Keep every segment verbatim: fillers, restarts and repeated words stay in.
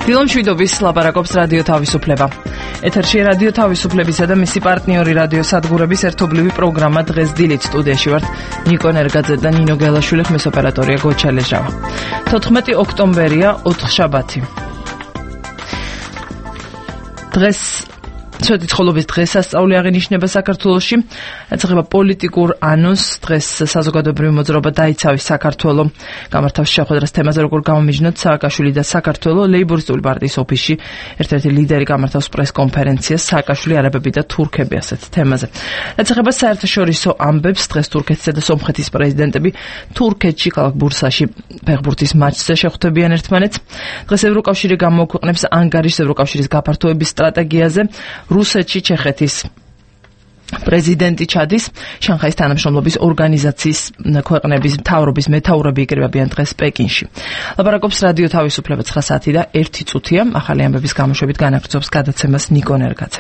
დილო მშვიდობის, ლაპარაკობს რადიო თავისუფლება. ეთერში რადიო თავისუფლებისა და მისი პარტნიორი რადიო სადგურების ერთობლივი პროგრამა დღეს დილით სტუდიაში ვართ ნიკო ნერგაძე და ნინო გელაშვილი, ხმის ოპერატორია გოჩა ლეჟავა. თოთხმეტი ოქტომბერია, ოთხშაბათი. დღეს ცოტა ცხოვრების დღესასწაული აღინიშნება საქართველოში. ეცღება პოლიტიკურ ანონსს, დღეს საზოგადოებრივი მოძრაობა დაიცავის საქართველო. გამართავს შეხვედრას თემაზე, როგორ გამომიჯნოთ სააკაშვილი და საქართველო. ლეიბორისტული პარტიის ოფისში ერთ-ერთი ლიდერი გამართავს პრეს-კონფერენციას, სააკაშვილი, არაბები და თურქები ასეთ თემაზე. ეცღება საერთაშორისო ამბებს, დღეს თურქეთისა და სომხეთის პრეზიდენტები თურქეთში ქალაქ ბურსაში ფეხბურთის მატჩზე შეხვდებიან ერთმანეთს. დღეს ევროკავშირი გამოაქვეყნებს ანგარიშს ევროკავშირის გაფართოების სტრატეგიაზე. რუსეთში ჩეხეთის პრეზიდენტი ჩადის, შანხაის თანამშრომლობის ორგანიზაციის ქვეყნების მთავრობის მეთაურები იკრიბებიან დღეს პეკინში. ლაპარაკობს რადიო თავისუფლება ცხრა საათი და ერთი წუთია. ახალი ამბების გამოშვებით განაგრძობს გადაცემას ნიკო ნერგაძე.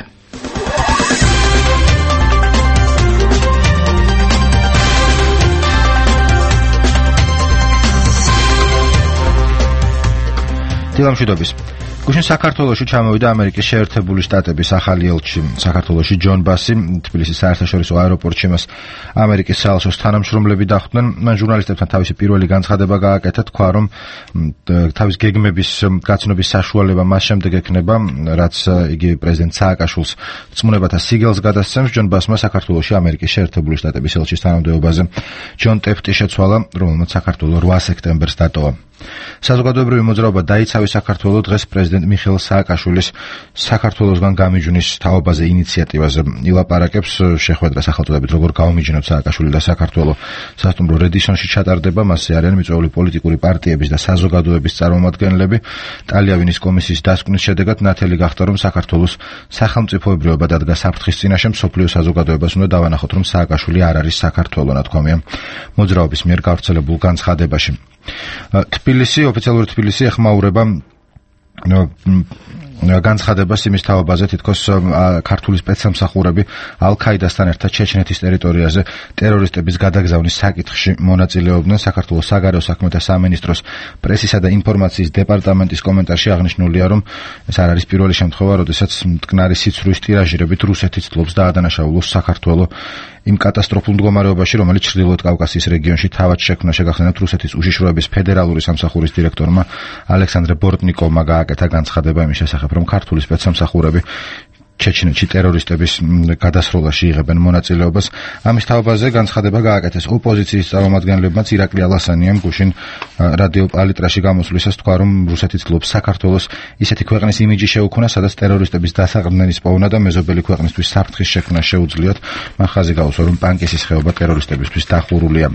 დილო მშვიდობის. გუშინ საქართველოში ჩამოვიდა ამერიკის შეერთებული შტატების ახალი ელჩი საქართველოში ჯონ ბასი. თბილისის საერთაშორისო აეროპორტში მას ამერიკის საელჩოს თანამშრომლები დახვდნენ. მან ჟურნალისტებთან თავისი პირველი განცხადება გააკეთა, თქვა, რომ თავის გეგმების გაცნობის საშუალება მას შემდეგ ექნება, რაც იგი პრეზიდენტ სააკაშვილს რწმუნებათა სიგელს გადასცემს. ჯონ ბასმა საქართველოში ამერიკის შეერთებული შტატების ელჩის თანამდებობაზე ჯონ ტეფტი შეცვალა, რომელმაც საქართველო რვა სექტემბერს დატოვა. საზოგადოებრივი მოძრაობა დაიცავის საქართველო დღეს პრეზიდენტ მიხეილ სააკაშვილის საქართველოსგან გამიჯვნის თაობაზე ინიციატივაზე ილაპარაკებს. შეხვედრა სახელწოდებით როგორ გამიჯნოთ სააკაშვილი და საქართველო სასტუმრო რედისონში ჩატარდება. მასზე არიან მიწვეული პოლიტიკური პარტიების და საზოგადოების წარმომადგენლები. ტალიავინის კომისიის დასკვნის შედეგად ნათელი გახდა, რომ საქართველოს სახელმწიფოებრიობა დადგა საფრთხის წინაშე. მსოფლიო საზოგადოებას უნდა დავანახოთ, რომ სააკაშვილი არ არის საქართველო, ნათქვამია მოძრაობის მიერ გავრცელებულ განცხადებაში. თბილისი, ოფიციალური თბილისი ეხმაურება განცხადებას იმის თაობაზე, თითქოს ქართული სპეცსამსახურები ალ-ქაიდასთან ერთად ჩეჩნეთის ტერიტორიაზე ტერორისტების გადაგზავნის საკითხში მონაწილეობდნენ. საქართველოს საგარეო საქმეთა სამინისტროს პრესისა და ინფორმაციის დეპარტამენტის კომენტარში აღნიშნულია, რომ ეს არ არის პირველი შემთხვევა, როდესაც მტკნარი სიცრუის ტირაჟირებით რუსეთი ცდილობს დაადანაშაულოს საქართველოს იმ კატასტროფულ მდგომარეობაში, რომელიც ჩრდილოეთ კავკასიის რეგიონში თავად შექმნა. შეგახსენებთ, რუსეთის უშიშროების ფედერალური სამსახურის დირექტორმა ალექსანდრე ბორტნიკოვმა გააკეთა განცხადება იმის შესახებ, რომ ქართული სპეცსამსახურები ჩეჩნეთში ტერორისტების გადასროლაში იღებენ მონაწილეობას. ამის თაობაზე განცხადება გააკეთეს ოპოზიციის წარმომადგენლებმაც. ირაკლი ალასანიამ გუშინ რადიო პალიტრაში გამოსვლისას თქვა, რომ რუსეთი ცდილობს საქართველოს ისეთი ქვეყნის იმიჯი შეუქმნა, სადაც ტერორისტების დასაყრდნენის პოვნა და მეზობელი ქვეყნისთვის საფრთხის შექმნა შეუძლიათ. მან ხაზი გაუსვა, რომ პანკისის ხეობა ტერორისტებისთვის დახურულია.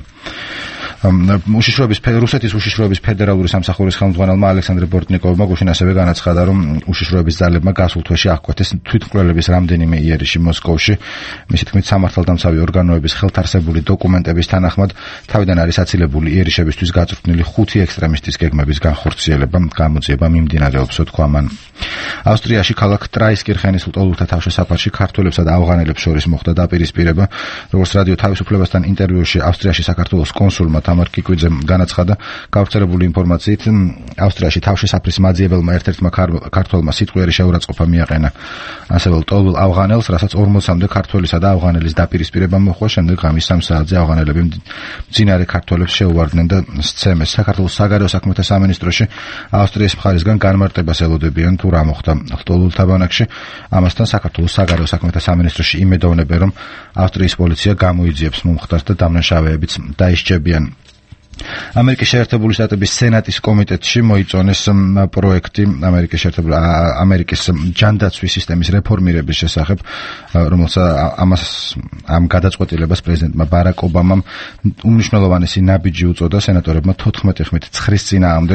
უშიშროების რუსეთის უშიშროების ფედერალური სამსახურის ხელმძღვანელმა ალექსანდრე ბორტნიკოვმა გუშინ ასევე განაცხადა, რომ უშიშროების ძალებმა გასულ თვეში აღკვეთეს თვითმკვლელების რამდენიმე იერიში მოსკოვში. მისი თქმით, სამართალდამცავი ორგანოების ხელთარსებული დოკუმენტების თანახმად თავიდან არის აცილებული იერიშებისთვის გაწვრთნილი ხუთი ექსტრემისტის გეგმების განხორციელება. გამოძიება მიმდინარეობს, თქვა მან. ავსტრიაში ქალაქ ტრაისკირხენის ლტოლვილთა თავშესაფარში ქართველებსა და ავღანელებს შორის მოხდა დაპირისპირება. როგორც რადიო თავისუფლებასთან ინტერვიუში ავსტრიაში საქართველოს კონსულმა თამარ კიკვიძემ განაცხადა, გავრცელებული ინფორმაციით ავსტრიაში თავშესაფრის მაძიებელმა ერთ-ერთმა ქართველმა სიტყვიერი შეურაცხყოფა მიაყენა ასევე ლტოლვილ ავღანელს, რასაც ორმოცამდე ქართველისა და ავღანელის დაპირისპირება მოხდა. შემდეგ ღამის სამ საათზე ავღანელები მძინარე ქართველებს შეუვარდნენ და სცემეს. საქართველოს საგარეო საქმეთა სამინისტროში ავსტრიის მხარისგან განმარტებას ელოდებიან, თუ რა მოხდა ლტოლვილთა ბანაკში. ამასთან საქართველოს საგარეო საქმეთა სამინისტროში იმედოვნებენ, რომ ავსტრიის პოლიცია გამოიძიებს მომხდარს და დამნაშავეებიც დაისჯებიან. ამერიკის შეერთებული შტატების სენატის კომიტეტში მოიწონეს პროექტი ამერიკის შეერთებული ამერიკის ჯანდაცვის სისტემის რეფორმირების შესახებ, რომელსაც ამას ამ გადაწყვეტილებას პრეზიდენტმა ბარაკ ობამამ უმნიშვნელოვანესი ნაბიჯი უწოდა. სენატორებმა თოთხმეტი ხმით ცხრის წინააღმდეგ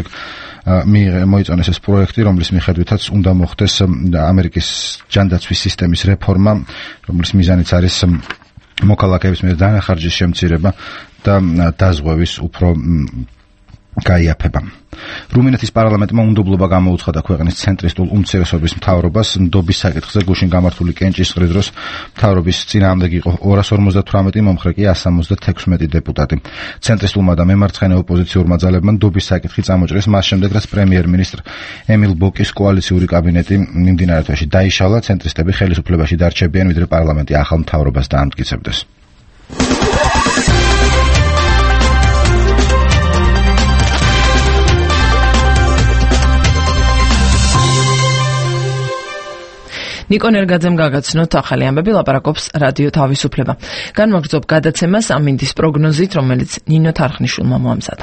მოიწონეს ეს პროექტი, რომლის მიხედვითაც უნდა მოხდეს ამერიკის ჯანდაცვის სისტემის რეფორმა, რომლის მიზანიც არის მოქალაქეების მიერ დანახარჯის შემცირება და დაზღვევის უფრო გაიაფება. რუმინეთის პარლამენტმა უნდობლობა გამოუცხადა ქვეყნის ცენტრისტულ უმცირესობის მთავრობას ნდობის საკითხზე გუშინ გამართული კენჭისყრის დროს მთავრობის წინააღმდეგ იყო ორას ორმოცდათვრამეტი მომხრე კი ასი ოცდაექვსი დეპუტატი. ცენტრისტულმა და მემარცხენე ოპოზიციურმა ძალებმა ნდობის საკითხი წამოჭრეს მას შემდეგ, რაც პრემიერ-მინისტრ ემილ ბოკის კოალიციური კაბინეტი მიმდინარე თვეში დაიშალა, ცენტრისტები ხელისუფლებაში დარჩებიან, ვიდრე პარლამენტი ახალ მთავრობას დაამტკიცებდეს. ნიკო ნერგაძემ გაგაცნოთ ახალი ამბები, ლაპარაკობს რადიო თავისუფლება. განვაგრძობ გადაცემას ამინდის პროგნოზით, რომელიც ნინო თარხნიშვილმა მოამზადა.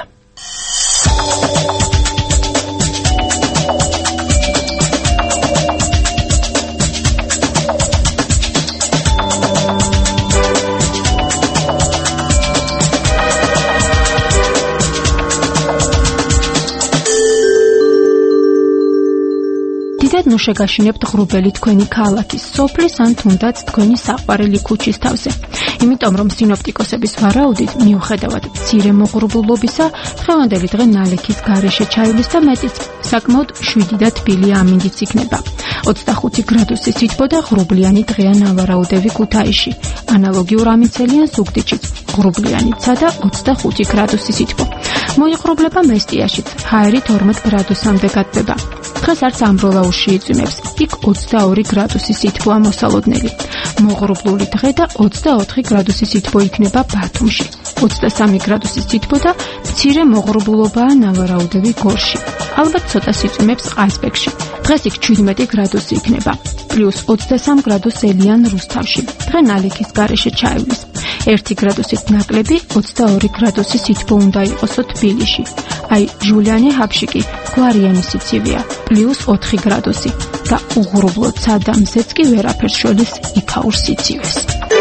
ნუ შეგაშინებთ ღრუბელი თქვენი ქალაქის, სოფლის ან თუნდაც თქვენი საყვარელი ქუჩის თავზე. იმიტომ რომ სინოპტიკოსების ვარაუდით, მიუხედავად მცირე მოღრუბლულობისა, დღევანდელი დღე ნალექის გარეშე ჩაივლის და მეტიც, საკმაოდ შვიდი და თბილი ამინდიც იქნება. ოცდახუთი გრადუსი სითბო და ღრუბლიანი დღეა ნავარაუდევი ქუთაისში. ანალოგიურ ამინდცელიან ზუგდიდშიც, ღრუბლიანიცა და ოცდახუთი გრადუსი სითბო. მოიღრუბლება მესტიაშიც, ჰაერი თორმეტ გრადუსამდე გათბება. დღეს არც ამბროლაუში იწვიმებს, იქ ოცდაორი გრადუსი სითბოა მოსალოდნელი. მოღრუბლული დღე და ოცდაოთხი გრადუსი სითბო იქნება ბათუმში. ოცდასამი გრადუსი სითბო და მცირე მოღრუბლულობაა ნავარაუდევი გორში. ალბათ ცოტა სიწვიმებს ყაზბეგში. დღეს იქ შვიდმეტი გრადუსი იქნება. პლუს ოცდასამი გრადუსი ელიან რუსთავში. დღე ნალექის გარეშე ჩაივლის. ერთი გრადუსით ნაკლები ოცდაორი გრადუსი სითბო უნდა იყოსო თბილისში. აი ჟულიანი ჰაბშიკი გვარიანი სიცივეა. პლუს ოთხი გრადუსი და უღრუბლოდ სადამზეც კი ვერაფერს შორის იქაურ სიცივეს.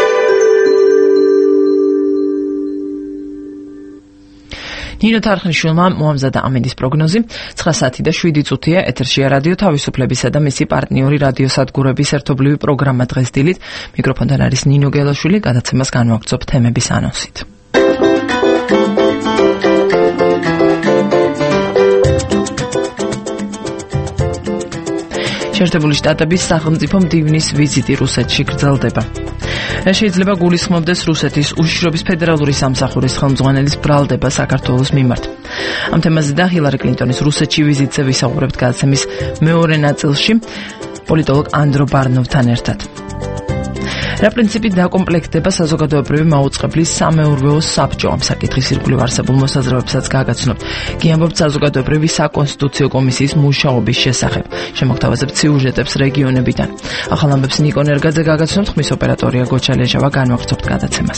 ნინო თარხნიშვილმა მოამზადა ამინდის პროგნოზი. ცხრა საათი და შვიდი წუთია ეთერშია რადიო თავისუფლებისა და მისი პარტნიორი რადიოსადგურების ერთობლივი პროგრამა დღეს დილით. მიკროფონთან არის ნინო გელაშვილი, გადაცემას განვაგრძობ თემების ანონსით. შეერთებული შტატების სახელმწიფო მდივნის ვიზიტი რუსეთში გრძელდება. შეიძლება გულისხმობდეს რუსეთის უშიშრობის ფედერალური სამსახურის ხელმძღვანელის ბრალდება საქართველოს მიმართ. ამ თემაზე და ჰილარი კლინტონის რუსეთში ვიზიტზე ვისაუბრებთ გადაცემის მეორე ნაწილში პოლიტოლოგ ანდრო ბარნოვთან ერთად. რა პრინციპით დაკომპლექტდება საზოგადოებრივი მაუწყებლის სამეურვეო საბჭო? ამ საკითხის ირგვლივ არსებულ მოსაზრებებსაც გაგაცნობთ. გიამბობთ საზოგადოებრივი საკონსტიტუციო კომისიის მუშაობის შესახებ. შემოგთავაზებთ სიუჟეტებს რეგიონებიდან. ახალ ამბებს ნიკო ნერგაძე გაგაცნობთ, ხმის ოპერატორია გოჩალეჟავა, განვაგრძობთ გადაცემას.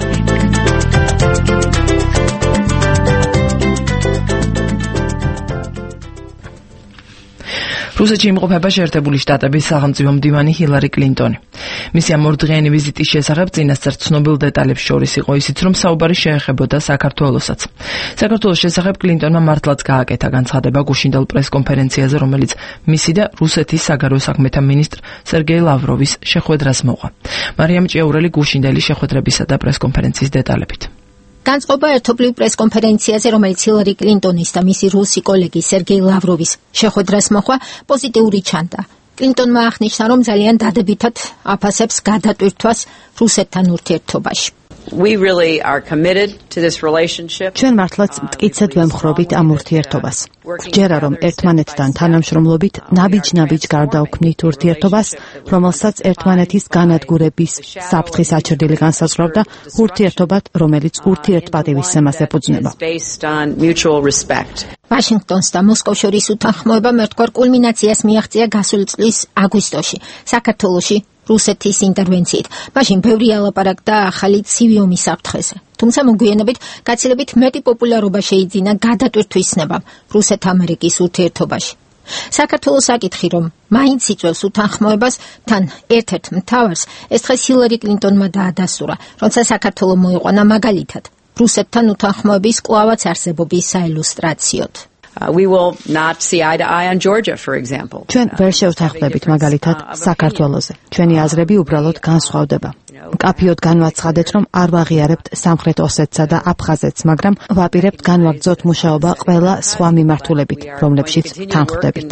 რუსეთში იმყოფება შეერთებული შტატების სახელმწიფო მდივანი ჰილარი კლინტონი. მისი ამ ორდღიანი ვიზიტის შესახებ წინასწარ ცნობილ დეტალებს შორის იყო ისიც, რომ საუბარი შეეხებოდა საქართველოსაც. საქართველოს შესახებ კლინტონმა მართლაც გააკეთა განცხადება გუშინდელ პრესკონფერენციაზე, რომელიც მისი და რუსეთის საგარეო საქმეთა მინისტრ სერგეი ლავროვის შეხვედრას მოყვა. მარიამ ჭიაურელი გუშინდელი შეხვედრებისა და პრესკონფერენციის დეტალებით. განწყობა ერთობლივ პრესკონფერენციაზე, რომელიც ჰილარი კლინტონის და მისი რუსი კოლეგის სერგეი ლავროვის შეხვედრას მოხდა, პოზიტიური ჩანდა. კლინტონმა აღნიშნა, რომ ძალიან დადებითად აფასებს გადატვირთვას რუსეთთან ურთიერთობაში. We really are committed to this relationship. ჩვენ მართლაც მტკიცედ ვემხრობით ამ ურთიერთობას. გჯერა რომ ერთმანეთთან თანამშრომლობით ნაბიჯ-ნაბიჯ გარდაუქმნით ურთიერთობას, რომელსაც ერთმანეთის განადგურების საფრთხის აჩრდილი განსაზღვრავდა, ურთიერთობად, რომელიც ურთიერთპატივისცემას ეფუძნება. ვაშინგტონს და მოსკოვს შორის უთანხმოებამ ერთგვარ კულმინაციას მიაღწია გასული წლის აგვისტოში, საქართველოში რუსეთის ინტერვენციით. მაშინ ბევრი ალაპარაკდა ახალი ცივი ომის საფრთხეზე. თუმცა მოგვიანებით გაცილებით მეტი პოპულარობა შეიძინა გადატვირთვის ცნებამ რუსეთ-ამერიკის ურთიერთობაში. საქართველოს საკითხი, რომ მაინც იწვევს უთანხმოებას, თან ერთ-ერთ მთავარს ეს დღეს ჰილარი კლინტონმა დაადასტურა, როცა საქართველო მოიყვანა მაგალითად რუსეთთან უთანხმოების კვლავაც არსებობის საილუსტრაციოდ. Uh, we will not see eye to eye on Georgia, for example. ჩვენ ვერ შევთანხმდებით მაგალითად საქართველოზე. ჩვენი აზრები უბრალოდ განსხვავდება. მკაფიოდ განვაცხადეთ, რომ არ ვაღიარებთ სამხრეთ ოსეთსა და აფხაზეთს, მაგრამ ვაპირებთ განვაგრძოთ მუშაობა ყველა სხვა მიმართულებით, რომლებშიც თანხვდებით.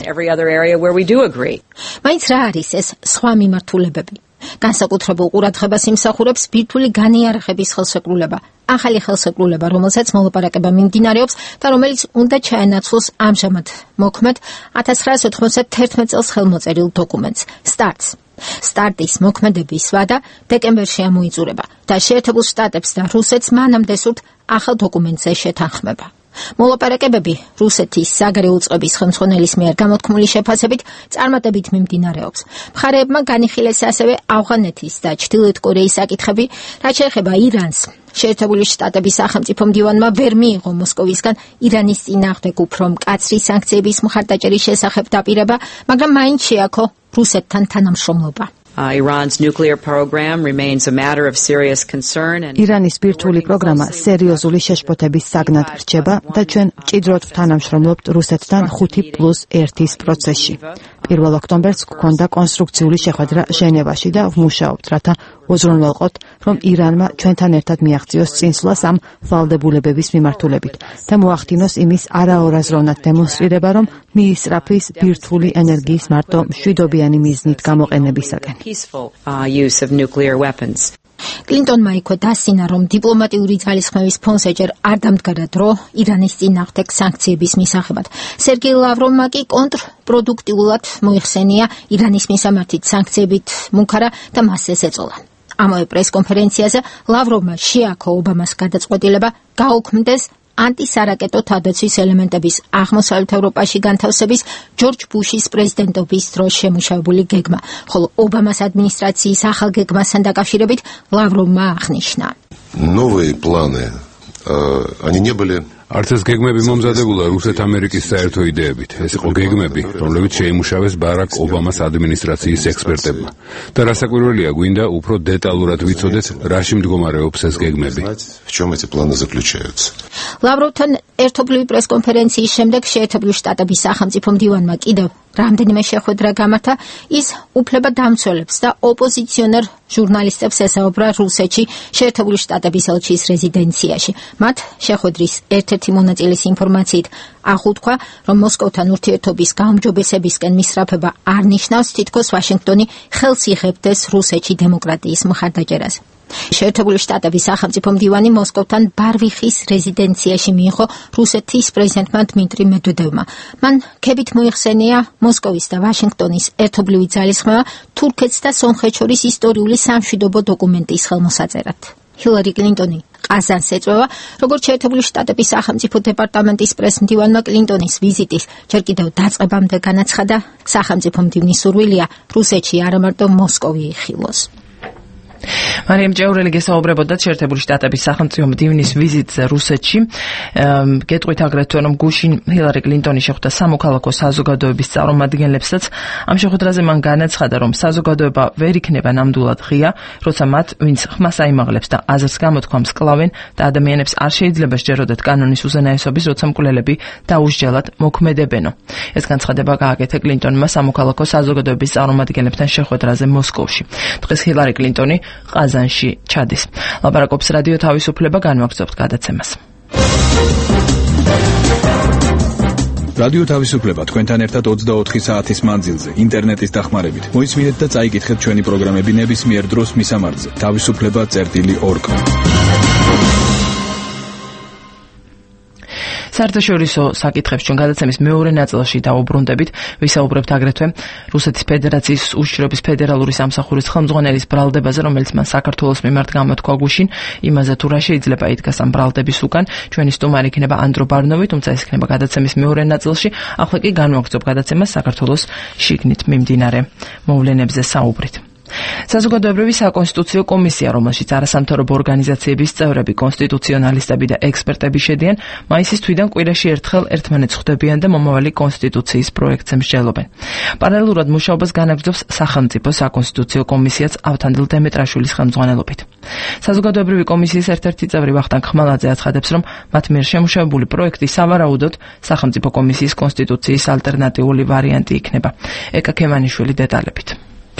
მაინც რა არის ეს სხვა მიმართულებები? განსაკუთრებულ ყურადღებას იმსახურებს ბირთვული განიარაღების ხელშეკრულება, ახალი ხელშეკრულება, რომელსაც მოლაპარაკება მიმდინარეობს და რომელიც უნდა ჩაენაცვლოს ამჟამად მოქმედ ათას ცხრაასი ოთხმოცდათერთმეტ წელს ხელმოწერილ დოკუმენტს სტარტს. სტარტის მოქმედების ვადა დეკემბერში ამოიწურება და შეერთებულ შტატებს და რუსეთს მანამდე სურთ ახალ დოკუმენტზე შეთანხმება. მოლაპარაკებები რუსეთის საგარეო წყობის ხელმძღვანელის მიერ გამოთქმული შეფასებით წარმატებით მიმდინარეობს. მხარეებმა განიხილეს ასევე ავღანეთის და ჩრდილოეთ კორეის საკითხები, რაც შეეხება ირანს. შეერთებული შტატების სახელმწიფო მდივანმა ვერ მიიღო მოსკოვისგან ირანის წინააღმდეგ უფრო მკაცრი სანქციების მხარდაჭერის შესახებ დაპირება, მაგრამ მაინც შეაქო რუსეთთან თანამშრომლობა. Uh, Iran's nuclear program remains a matter of serious concern and ირანის ბირთვული პროგრამა სერიოზული შეშფოთების საგნად რჩება და ჩვენ მჭიდროდ ვთანამშრომლობთ რუსეთთან ხუთი პლუს ერთის პროცესში. პირველ ოქტომბერს გვქონდა კონსტრუქციული შეხვედრა ჟენევაში და ვმუშაობთ, რათა უზრუნველყოთ, რომ ირანმა ჩვენთან ერთად მიაღწიოს წინსვლას ამ ვალდებულებების მიმართულებით და მოახდინოს იმის არაორაზროვნად დემონსტრირება, რომ მიისწრაფის ბირთვული ენერგიის მარტო მშვიდობიანი მიზნით გამოყენებისაკენ. peaceful uh, use of nuclear weapons. კლინტონმა იქვე დასცინა, რომ დიპლომატიური ძალისხმევის ფონზე ჯერ არ დამდგარა დრო ირანის წინააღმდეგ სანქციების მისაღებად. სერგეი ლავროვმა კი კონტრპროდუქტიულად მოიხსენია ირანის მისამართით სანქციებით მუქარა და მას ეს ეწოლა. ამავე პრესკონფერენციაზე ლავროვმა შეაქო ობამას გადაწყვეტილება გაუქმდეს ანტისარაკეტო თავდაცვის ელემენტების აღმოსავლეთ ევროპაში განთავსების ჯორჯ ბუშის პრეზიდენტობის დროს შემუშავებული გეგმა, ხოლო ობამას ადმინისტრაციის ახალ გეგმასთან დაკავშირებით ლავროვმა აღნიშნა. Новые планы, они не были არც ეს გეგმები მომზადებულა რუსეთ-ამერიკის საერთო იდეებით. ეს იყო გეგმები, რომლებიც შეიმუშავეს ბარაკ ობამას ადმინისტრაციის ექსპერტებმა. და რასაკვირველია, გვინდა უფრო დეტალურად ვიცოდეთ, რაში მდგომარეობს ეს გეგმები. в чем эти планы заключаются. ლავროვთან ერთობლივი პრესკონფერენციის შემდეგ შეერთებული შტატების სახელმწიფო მდივანმა კიდევ რამდენიმე შეხვედრა გამართა, ის უფლება დამცველებს და ოპოზიციონერ ჟურნალისტებს ესაუბრა რუსეთში შეერთებული შტატების ელჩის რეზიდენციაში. მათ შეხვედრის ერთ-ერთი მონაწილის ინფორმაციით აღუთქვა, რომ მოსკოვთან ურთიერთობის გაუმჯობესებისკენ მისწრაფება არ ნიშნავს, თითქოს ვაშინგტონი ხელს იღებდეს რუსეთში დემოკრატიის მხარდაჭერას. შეერთებული შტატების სახელმწიფო მდივანი მოსკოვთან ბარვიხის რეზიდენციაში მიიღო რუსეთის პრეზიდენტმა დმიტრი მედვედევმა. მან ქებით მოიხსენია მოსკოვის და ვაშინგტონის ერთობლივი ძალისხმევა თურქეთს და სომხეთს შორის ისტორიული სამშვიდობო დოკუმენტის ხელმოსაწერად. ჰილარი კლინტონი ყაზანს ეწვევა, როგორც შეერთებული შტატების სახელმწიფო დეპარტამენტის პრეს-მდივანმა კლინტონის ვიზიტის ჯერ კიდევ დაწყებამდე განაცხადა, სახელმწიფო მდივნის სურვილია რუსეთში არა მარტო მოსკოვი იხილოს. მარიამ ჭეურელი გესაუბრებოდა შეერთებული შტატების სახელმწიფო მდივნის ვიზიტზე რუსეთში. გეტყვით აგრეთვე, რომ გუშინ ჰილარი კლინტონი შეხვდა სამოქალაქო საზოგადოების წარმომადგენლებსაც. ამ შეხვედრაზე მან განაცხადა, რომ საზოგადოება ვერ იქნება ნამდვილად ღია, როცა მათ, ვინც ხმას აიმაღლებს და აზრს გამოთქვამს კლავენ და ადამიანებს არ შეიძლება სჯეროდათ კანონის უზენაესობის, როცა მკვლელები დაუსჯელად მოქმედებენო. ეს განცხადება გააკეთა კლინტონმა სამოქალაქო საზოგადოების წარმომადგენლებთან შეხვედრაზე მოსკოვში. დღეს ჰილარი კლინტონი ყაზანში ჩადის. ლაპარაკობს რადიო თავისუფლება, განვაგრძობთ გადაცემას. რადიო თავისუფლება თქვენთან ერთად ოცდაოთხი საათის მანძილზე, ინტერნეტის დახმარებით. მოისმინეთ და წაიკითხეთ ჩვენი პროგრამები ნებისმიერ დროს მისამართზე. თავისუფლება წერტილი ორგ. საერთაშორისო საკითხებს ჩვენ გადაცემის მეორე ნაწილში დაუბრუნდებით, ვისაუბრებთ აგრეთვე რუსეთის ფედერაციის უშიშროების ფედერალური სამსახურის ხელმძღვანელის ბრალდებაზე, რომელიც მან საქართველოს მიმართ გამოთქვა გუშინ, იმაზე თუ რა შეიძლება იდგას ამ ბრალდების უკან. ჩვენი სტუმარი იქნება ანდრო ბარნოვი, თუმცა ეს იქნება გადაცემის მეორე ნაწილში. ახლა კი განვაგრძობ გადაცემას საქართველოს შიგნით მიმდინარე მოვლენებზე საუბრით. საზოგადოებრივი საკონსტიტუციო კომისია, რომელშიც არასამთავრობო ორგანიზაციების წევრები, კონსტიტუციონალისტები და ექსპერტები შედიან, მაისის თვიდან კვირაში ერთხელ ერთმანეთს ხვდებიან და მომავალი კონსტიტუციის პროექტზე მსჯელობენ. პარალელურად მუშაობას განაგრძობს სახელმწიფო საკონსტიტუციო კომისიაც ავთანდილ დემეტრაშვილის ხელმძღვანელობით. საზოგადოებრივი კომისიის ერთ-ერთი წევრი ვახტანგ ხმალაძე აცხადებს, რომ მათ მიერ შემუშავებული პროექტი სავარაუდოდ სახელმწიფო კომისიის კონსტიტუციის ალტერნატიული ვარიანტი იქნება. ეკა ქემანიშვილი დეტალებით.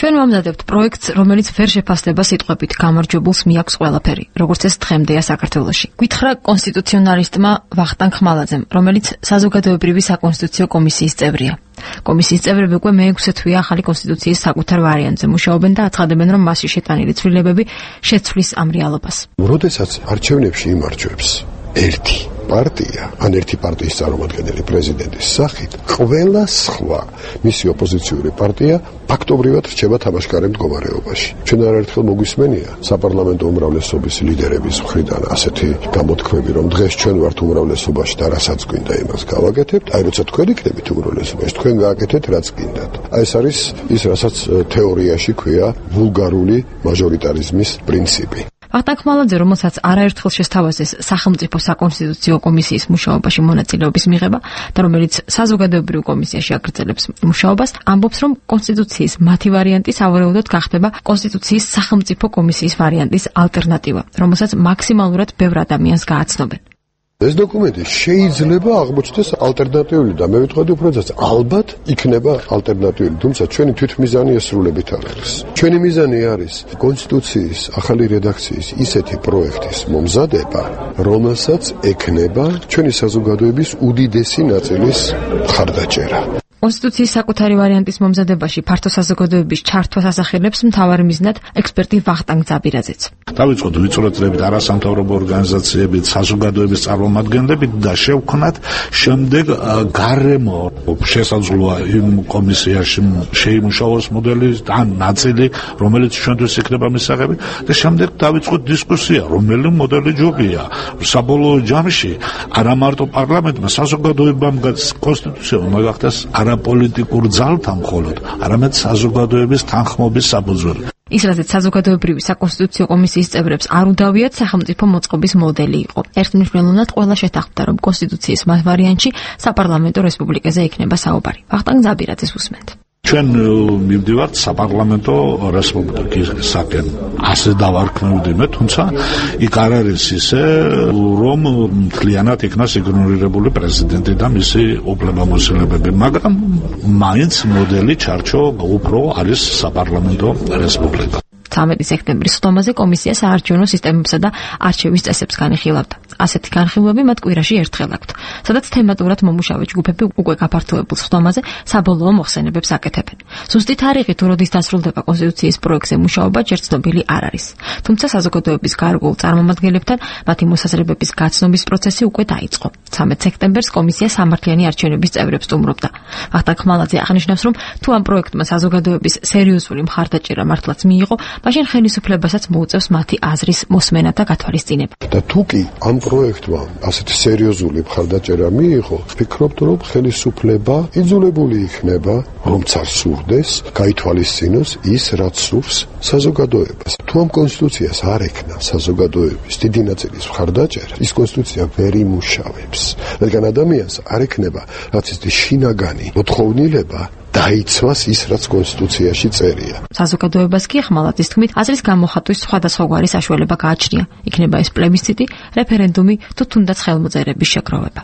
ჩვენ ვამზადებთ პროექტს, რომელიც ვერ შეფასდება სიტყვებით გამარჯვებულს მიაქვს ყველაფერი, როგორც ეს დღემდეა საქართველოში. გითხრა კონსტიტუციონალისტმა ვახტანგ ხმალაძემ, რომელიც საზოგადოებრივი საკონსტიტუციო კომისიის წევრია. კომისიის წევრები უკვე მეექვსე თვეა ახალი კონსტიტუციის საკუთარ ვარიანტზე მუშაობენ და აცხადებენ, რომ მასში შეტანილი ცვლილებები შეცვლის ამ რეალობას. როდესაც არჩევნებში იმარჯვებს ერთი პარტია, ან ერთი პარტიის წარმომადგენელი პრეზიდენტის სახით, ყველა სხვა მისი ოპოზიციური პარტია ფაქტობრივად რჩება თამაშკარე მდგომარეობაში. ჩვენ არაერთხელ მოგვისმენია საპარლამენტო უმრავლესობის ლიდერების მხრიდან ასეთი გამოთქმები, რომ დღეს ჩვენ ვართ უმრავლესობაში და რასაც გვინდა იმას გავაკეთებთ, აი როცა თქვენ იქნებით უმრავლესობაში, თქვენ გააკეთეთ რაც გინდათ. აი ეს არის ის, რასაც თეორიაში ქვია ვულგარული მაჟორიტარიზმის პრინციპი. ვახტანგ ხმალაძე, რომელსაც არაერთხელ შესთავაზეს სახელმწიფო საკონსტიტუციო კომისიის მუშაობაში მონაწილეობის მიღება და რომელიც საზოგადოებრივ კომისიაში აგრძელებს მუშაობას, ამბობს, რომ კონსტიტუციის მათი ვარიანტი სავარაუდოდ გახდება კონსტიტუციის სახელმწიფო კომისიის ვარიანტის ალტერნატივა, რომელსაც მაქსიმალურად ბევრ ადამიანს გააცნობენ. ეს დოკუმენტი შეიძლება აღმოჩნდეს ალტერნატიული და მე ვიტყოდი უფრო ძაც ალბათ იქნება ალტერნატიული, თუმცა ჩვენი თვითმიზანი ესრულებით არ არის. ჩვენი მიზანი არის კონსტიტუციის ახალი რედაქციის ისეთი პროექტის მომზადება, რომელსაც ექნება ჩვენი საზოგადოების უდიდესი ნაწილის მხარდაჭერა. კონსტიტუციის საკუთარი ვარიანტის მომზადებაში ფართო საზოგადოების ჩართვას ასახელებს მთავარი მიზნად ექსპერტი ვახტანგ ძაბირაძეც. დავიწყოთ ვიწროწრებით არასამთავრობო ორგანიზაციებით, საზოგადოების წარმომადგენლებით და შევქმნათ შემდეგ გარემო შესაძლოა იმ კომისიაში შეიმუშაოს მოდელი ან ნაწილი, რომელიც ჩვენთვის იქნება მისაღები და შემდეგ დავიწყოთ დისკუსია, რომელი მოდელი ჯობია. საბოლოო ჯამში არა მარტო პარლამენტმა, საზოგადოებამ კონსტიტუცია უნდა გახდეს არა პოლიტიკურ ძალთა მხოლოდ, არამედ საზოგადოების თანხმობის საფუძველი. ის, რაზეც საზოგადოებრივი საკონსტიტუციო კომისიის წევრებს არ უდავიათ სახელმწიფო მოწყობის მოდელი იყო. ერთმნიშვნელოვნად ყველა შეთანხმდა, რომ კონსტიტუციის მათ ვარიანტში საპარლამენტო რესპუბლიკაზე იქნება საუბარი. ვახტანგ ძაბირაძეს უსმენთ. ჩვენ მივდივართ საპარლამენტო რესპუბლიკისაკენ. ასე დავარქმევდი მე, თუმცა იქ არ არის ისე, რომ მთლიანად იქნას იგნორირებული პრეზიდენტი და მისი უფლებამოსილებები, მაგრამ მაინც მოდელი ჩარჩო უფრო არის საპარლამენტო რესპუბლიკა. ცამეტი სექტემბრის ხტომაზე კომისია საარჩევნო სისტემებსა და არჩევის წესებს განიხილავდა. ასეთი განხილვები მათ კვირაში ერთხელ აქვთ, სადაც თემატურად მომუშავე ჯგუფები უკვე გაფართოებულ ხტომაზე საბოლოო მოხსენებებს აკეთებენ. ზუსტი თარიღი თუ როდის დასრულდება კონსტიტუციის პროექტზე მუშაობა ჯერ ცნობილი არ არის. თუმცა საზოგადოების გარკვეულ წარმომადგენლებთან მათი მოსაზრებების გაცნობის პროცესი უკვე დაიწყო. ცამეტ სექტემბერს კომისია სამართლიანი არჩევნების წევრებს სტუმრობდა. ვახტანგ ხმალაძე აღნიშნავს, რომ თუ ამ პროექტმა საზოგადოების სერიოზული მხარდაჭერა მართლაც მიიღო, მაშინ ხელისუფლებასაც მოუწევს მათი აზრის მოსმენა და გათვალისწინება. და თუ კი ამ პროექტმა ასეთი სერიოზული მხარდაჭერა მიიღო, ვფიქრობთ, რომ ხელისუფლება იძულებული იქნება, რომ არ სურდეს, გაითვალისწინოს ის, რაც სურს საზოგადოებას. თუ ამ კონსტიტუციას არ ექნა საზოგადოების დიდი ნაწილის მხარდაჭერა, ის კონსტიტუცია ვერ იმუშავებს. რადგან ადამიანს არ ექნება, რაც ის შინაგანი მოთხოვნილება დაიცვას ის, რაც კონსტიტუციაში წერია. საზოგადოებას კი ხმალაძის თქმით, აზრის გამოხატვის სხვადასხვაგვარი საშუალება გააჩნია. იქნება ეს პლებისციტი, რეფერენდუმი თუ თუნდაც ხელმოწერების შეგროვება.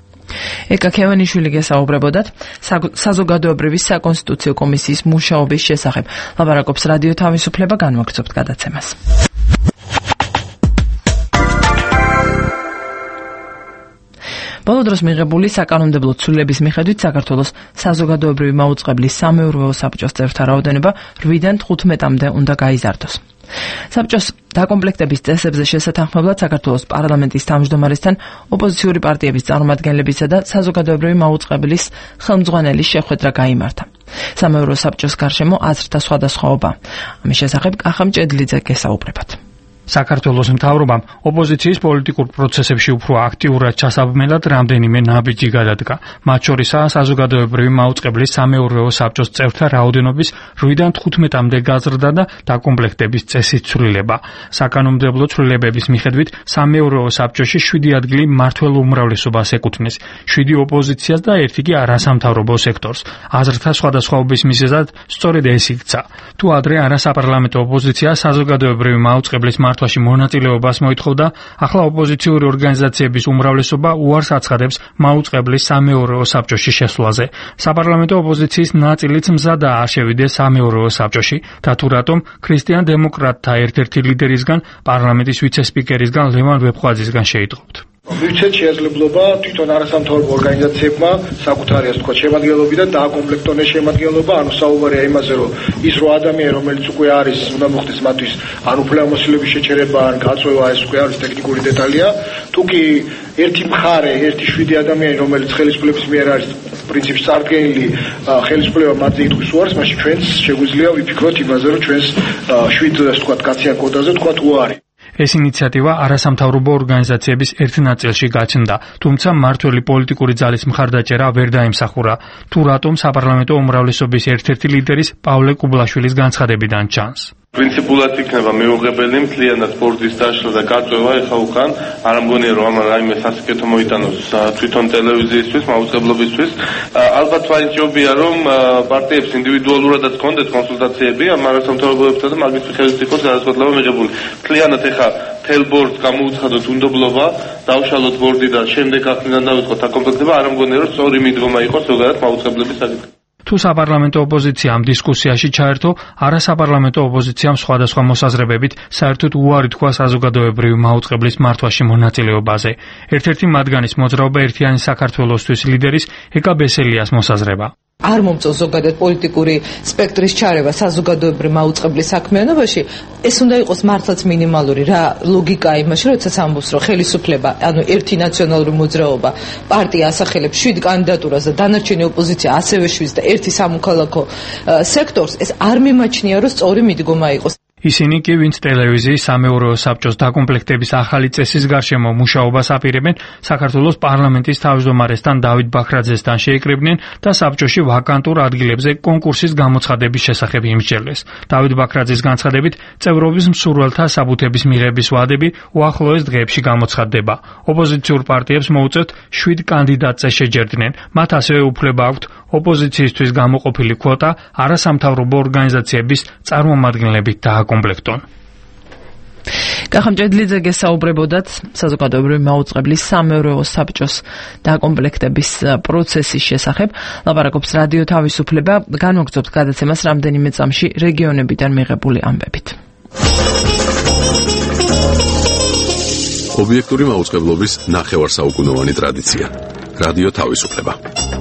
ეკა ქევანიშვილი გესაუბრებოდათ საზოგადოებრივი საკონსტიტუციო კომისიის მუშაობის შესახებ. ლაპარაკობს რადიო თავისუფლება, განვაგრძობთ გადაცემას. ბოლო დროს მიღებული საკანონმდებლო ცვლილების მიხედვით საქართველოს საზოგადოებრივი მაუწყებლის სამეურვეო საბჭოს წევრთა რაოდენობა რვიდან თხუთმეტამდე უნდა გაიზარდოს. საბჭოს დაკომპლექტების წესებზე შესათანხმებლად საქართველოს პარლამენტის თავმჯდომარესთან ოპოზიციური პარტიების წარმომადგენლებისა და საზოგადოებრივი მაუწყებლის ხელმძღვანელის შეხვედრა გაიმართა. სამეურვეო საბჭოს გარშემო აზრთა სხვადასხვაობა. ამის შესახებ კახა მჭედლიძე გესაუბრებათ. საქართველოს მთავრობამ ოპოზიციის პოლიტიკურ პროცესებში უფრო აქტიურად ჩასაბმელად რამდენიმე ნაბიჯი გადადგა. მათ შორისაა საზოგადოებრივი მაუწყებლის სამეურვეო საბჭოს წევრთა რაოდენობის რვიდან თხუთმეტამდე გაზრდა და დაკომპლექტების წესის ცვლილება. საკანონმდებლო ცვლილებების მიხედვით სამეურვეო საბჭოში შვიდი ადგილი მმართველ უმრავლესობას ეკუთვნის, შვიდი ოპოზიციას და ერთი კი არასამთავრობო სექტორს. აზრთა სხვადასხვაობის მიზეზად სწორედ ეს იქცა. თუ ადრე არასაპარლამენტო ოპოზიცია საზოგადოებრივი მაუწყებლის მართვაში მონაწილეობას მოითხოვდა, ახლა ოპოზიციური ორგანიზაციების უმრავლესობა უარს აცხადებს მაუწყებლის სამეურვეო საბჭოში შესვლაზე. საპარლამენტო ოპოზიციის ნაწილიც მზადაა არ შევიდეს სამეურვეო საბჭოში და თუ რატომ ქრისტიან დემოკრატთა ერთ-ერთი ლიდერისგან, პარლამენტის ვიცე-სპიკერისგან ლევან ვეფხვაძისგან შეიტყობთ. მივცეთ შესაძლებლობა თვითონ არასამთავრობო ორგანიზაციებმა საკუთარი ასე ვთქვათ შემადგენლობიდან დააკომპლექტონეს შემადგენლობა, ანუ საუბარია იმაზე, რომ ის რო ადამიანი, რომელიც უკვე არის, უნდა მოხდეს მათთვის ან უფლებამოსილების შეჩერება, ან გაწვევა, ეს უკვე არის ტექნიკური დეტალია. თუ კი ერთი მხარე, ერთი შვიდი ადამიანი, რომელიც ხელისუფლების მიერ არის პრინციპში წარდგენილი, ხელისუფლება მათზე იტყვის უარს, მაშინ ჩვენს შეგვიძლია ვიფიქროთ იმაზე, რომ ჩვენს შვიდ ასე ვთქვათ კაციან კოდაზე ვთქვათ უარი. ეს ინიციატივა არასამთავრობო ორგანიზაციების ერთ ნაწილში გაჩნდა, თუმცა მმართველი პოლიტიკური ძალის მხარდაჭერა ვერ დაიმსახურა, თუ რატომ საპარლამენტო უმრავლესობის ერთ-ერთი ლიდერის პავლე კუბლაშვილის განცხადებიდან ჩანს. პრინციპულად იქნება მეუღებელი მთლიანად ბორდის დაშლა და გაწვევა ეხა უკან, არ ამგონია რომ ამან რაიმე სასიკეთო მოიტანოს თვითონ ტელევიზიისთვის, მაუწყებლობისთვის. ალბათ ვაინჯობია რომ პარტიებს ინდივიდუალურადაც კონდეთ კონსულტაციები ამ არასამთავრობოებთან და მაგის მიხედვით იყოს განსხვავება მიღებული. მთლიანად ეხა თელ ბორდს გამოუცხადოთ უნდობლობა, დავშალოთ ბორდი და შემდეგ ახლა დავიწყოთ აკომპლექტება, არ ამგონია რომ სწორი მიდგომა იყოს ზოგადად მაუწყებლობის საკითხი. თუ საპარლამენტო ოპოზიციამ დისკუსიაში ჩაერთო, არასაპარლამენტო ოპოზიციამ სხვადასხვა მოსაზრებებით საერთოდ უარი თქვა საზოგადოებრივი მაუწყებლის მართვაში მონაწილეობაზე. ერთ-ერთი მათგანის მოძრაობა ერთიანი საქართველოსთვის ლიდერის ეკა ბესელიას მოსაზრება. არ მომწონს ზოგადად პოლიტიკური სპექტრის ჩარევა საზოგადოებრივ მაუწყებლის საქმიანობაში, ეს უნდა იყოს მართლაც მინიმალური რა ლოგიკა იმაში, როდესაც ამბობს, რომ ხელისუფლება, ანუ ერთი ნაციონალური მოძრაობა, პარტია ასახელებს შვიდ კანდიდატურას და დანარჩენი ოპოზიცია ასევე შვიდს და ერთი სამოქალაქო სექტორს, ეს არ მიმაჩნია, რომ სწორი მიდგომა იყოს. ისინი კი, ვინც ტელევიზიის სამეურვეო საბჭოს დაკომპლექტების ახალი წესის გარშემო მუშაობას აპირებენ, საქართველოს პარლამენტის თავმჯდომარესთან დავით ბაქრაძესთან შეიკრიბნენ და საბჭოში ვაკანტურ ადგილებზე კონკურსის გამოცხადების შესახებ იმსჯელეს. დავით ბაქრაძის განცხადებით, წევრობის მსურველთა საბუთების მიღების ვადები უახლოეს დღეებში გამოცხადდება. ოპოზიციურ პარტიებს მოუწევთ შვიდ კანდიდატზე შეჯერდნენ. მათ ასევე უფლება აქვთ ოპოზიციისთვის გამოყოფილი კვოტა არასამთავრობო ორგანიზაციების წარმომადგენლებით დააკომპლექტონ. კახამ ჭედლიძე გესაუბრებოდათ საზოგადოებრივი მაუწყებლის სამეურვეო საბჭოს დააკომპლექტების პროცესის შესახებ. ლაპარაკობს რადიო თავისუფლება, განვაგრძობთ გადაცემას რამდენიმე წამში რეგიონებიდან მიღებული ამბებით. ობიექტური მაუწყებლობის ნახევარსაუკუნოვანი ტრადიცია. რადიო თავისუფლება.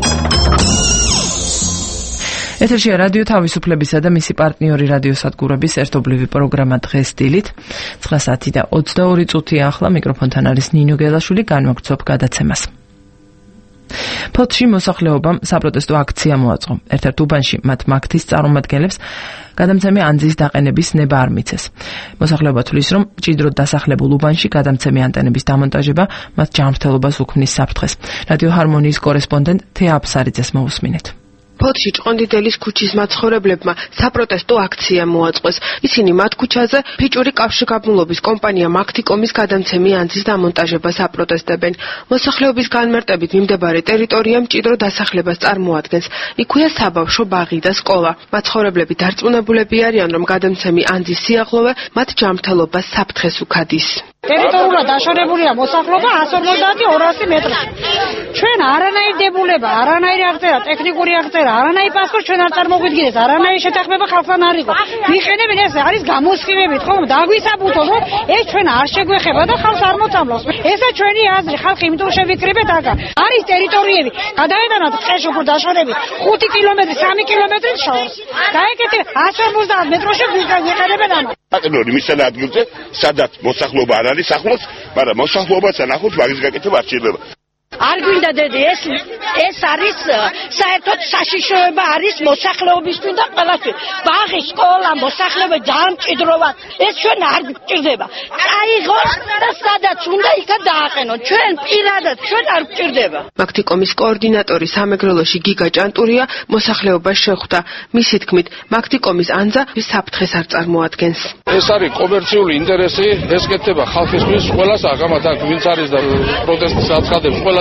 ეთერშია რადიო თავისუფლებისა და მისი პარტნიორი რადიოსადგურების ერთობლივი პროგრამა დღეს დილით ცხრა საათი და ოცდაორი წუთია ახლა მიკროფონთან არის ნინო გელაშვილი, განვაგრძობ გადაცემას. ფოთში მოსახლეობამ საპროტესტო აქცია მოაწყო. ერთ-ერთ უბანში მათ მაგთის წარმომადგენლებს გადამცემი ანძის დაყენების ნება არ მიცეს. მოსახლეობა თვლის, რომ მჭიდროდ დასახლებულ უბანში გადამცემი ანტენების დამონტაჟება მათ ჯანმრთელობას უქმნის საფრთხეს. რადიო ჰარმონიის კორესპონდენტ თეა აფსარიძეს მოусმინეთ. ფოთში ჭყონდიდელის ქუჩის მაცხოვრებლებმა საპროტესტო აქცია მოაწყეს. ისინი მათ ქუჩაზე ფიჭური კავშირგაბმულობის კომპანია მაგთიკომის გადამცემი ანძის დამონტაჟებას აპროტესტებენ. მოსახლეობის განმარტებით მიმდებარე ტერიტორია მჭიდრო დასახლებას წარმოადგენს. იქვეა საბავშვო ბაღი და სკოლა. მაცხოვრებლები დარწმუნებულები არიან, რომ გადამცემი ანძის სიახლოვე მათ ჯანმრთელობას საფრთხეს უქადის. ტერიტორიულად დაშორებულია მოსახლეობა εκατს ორმოცდაათი ორასი მეტრი. ჩვენ არანაირი დებულება, არანაირი აღწერა, ტექნიკური აღწერა, არანაირი პასპორტი ჩვენ არ წარმოგვიდგინეს, არანაირი შეთანხმება ხალხთან არ იყო. ვიხენებენ, ეს არის გამოსხივებით, ხომ? დაგვისაბუთო, რომ ეს ჩვენ არ შეგვეხება და ხალხს არ მოწამლავს. ესა ჩვენი აზრი, ხალხი იმიტომ შევიკრიბეთ აქ. არის ტერიტორიები, გადაეტანათ ტყეში უფრო დაშორებით ხუთი კილომეტრი, სამი კილომეტრი შორს. დაეკეთე εκατს ორმოცდაათ მეტროში ვიყენებენ ამას. აკნორი მისცემა ადგილზე, სადაც მოსახლეობა არ არის ახლოს, მაგრამ მოსახლეობაც ახლოს მაგის გაკეთება არ შეიძლება. არ გვინდა დედი, ეს ეს არის საერთოდ საშიშროება არის მოსახლეობისთვის და ყველასთვის. ბაღი, სკოლა, მოსახლეობა ძალიან მჭიდროა. ეს ჩვენ არ გვჭირდება. აიღოს და სადაც უნდა იქა დააყენონ. ჩვენ პირადად ჩვენ არ გვჭირდება. მაგთიკომის კოორდინატორი სამეგრელოში გიგა ჭანტურია მოსახლეობას შეხვდა. მისი თქმით, მაგთიკომის ანძა საფრთხეს არ წარმოადგენს. ეს არის კომერციული ინტერესი, ეს კეთება ხალხისთვის, ყველას აღამათ აქ ვინც არის და პროტესტს აცხადებს, ყველას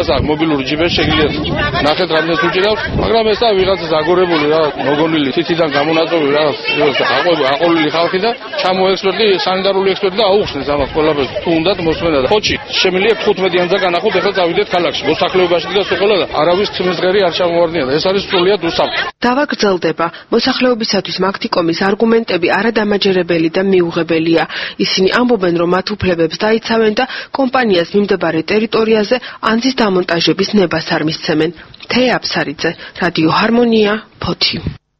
ვიღაცა მობილური ჯიპი შეგიძლიათ ნახეთ რამდენს უჭირავს, მაგრამ ესა ვიღაცას აგორებული რა, მოგონილი თითიდან გამონაწილებული რა, აყვები აყოლილი ხალხი და ჩამოექსპერტი, სანიტარული ექსპერტი და აუხსნეს ამას ყველაფერს. თუ უნდათ მოსმენა და ხოჩი შემიძლია თხუთმეტიანზე განახოთ, ახლა წავიდეთ ქალაქში. მოსახლეობაში და სულ და არავის ცმისღერი არ ჩამოვარდნია და ეს არის სრულიად უსაფრთხო. დავა გრძელდება. მოსახლეობისათვის მაქტიკომის არგუმენტები არადამაჯერებელი და მიუღებელია. ისინი ამბობენ, რომ მათ უფლებებს დაიცავენ და კომპანიას მიმდებარე ტერიტორიაზე ანძის დამონტაჟების ნებას არ მისცემენ. თეა აფსარიძე, რადიო ჰარმონია, ფოთი.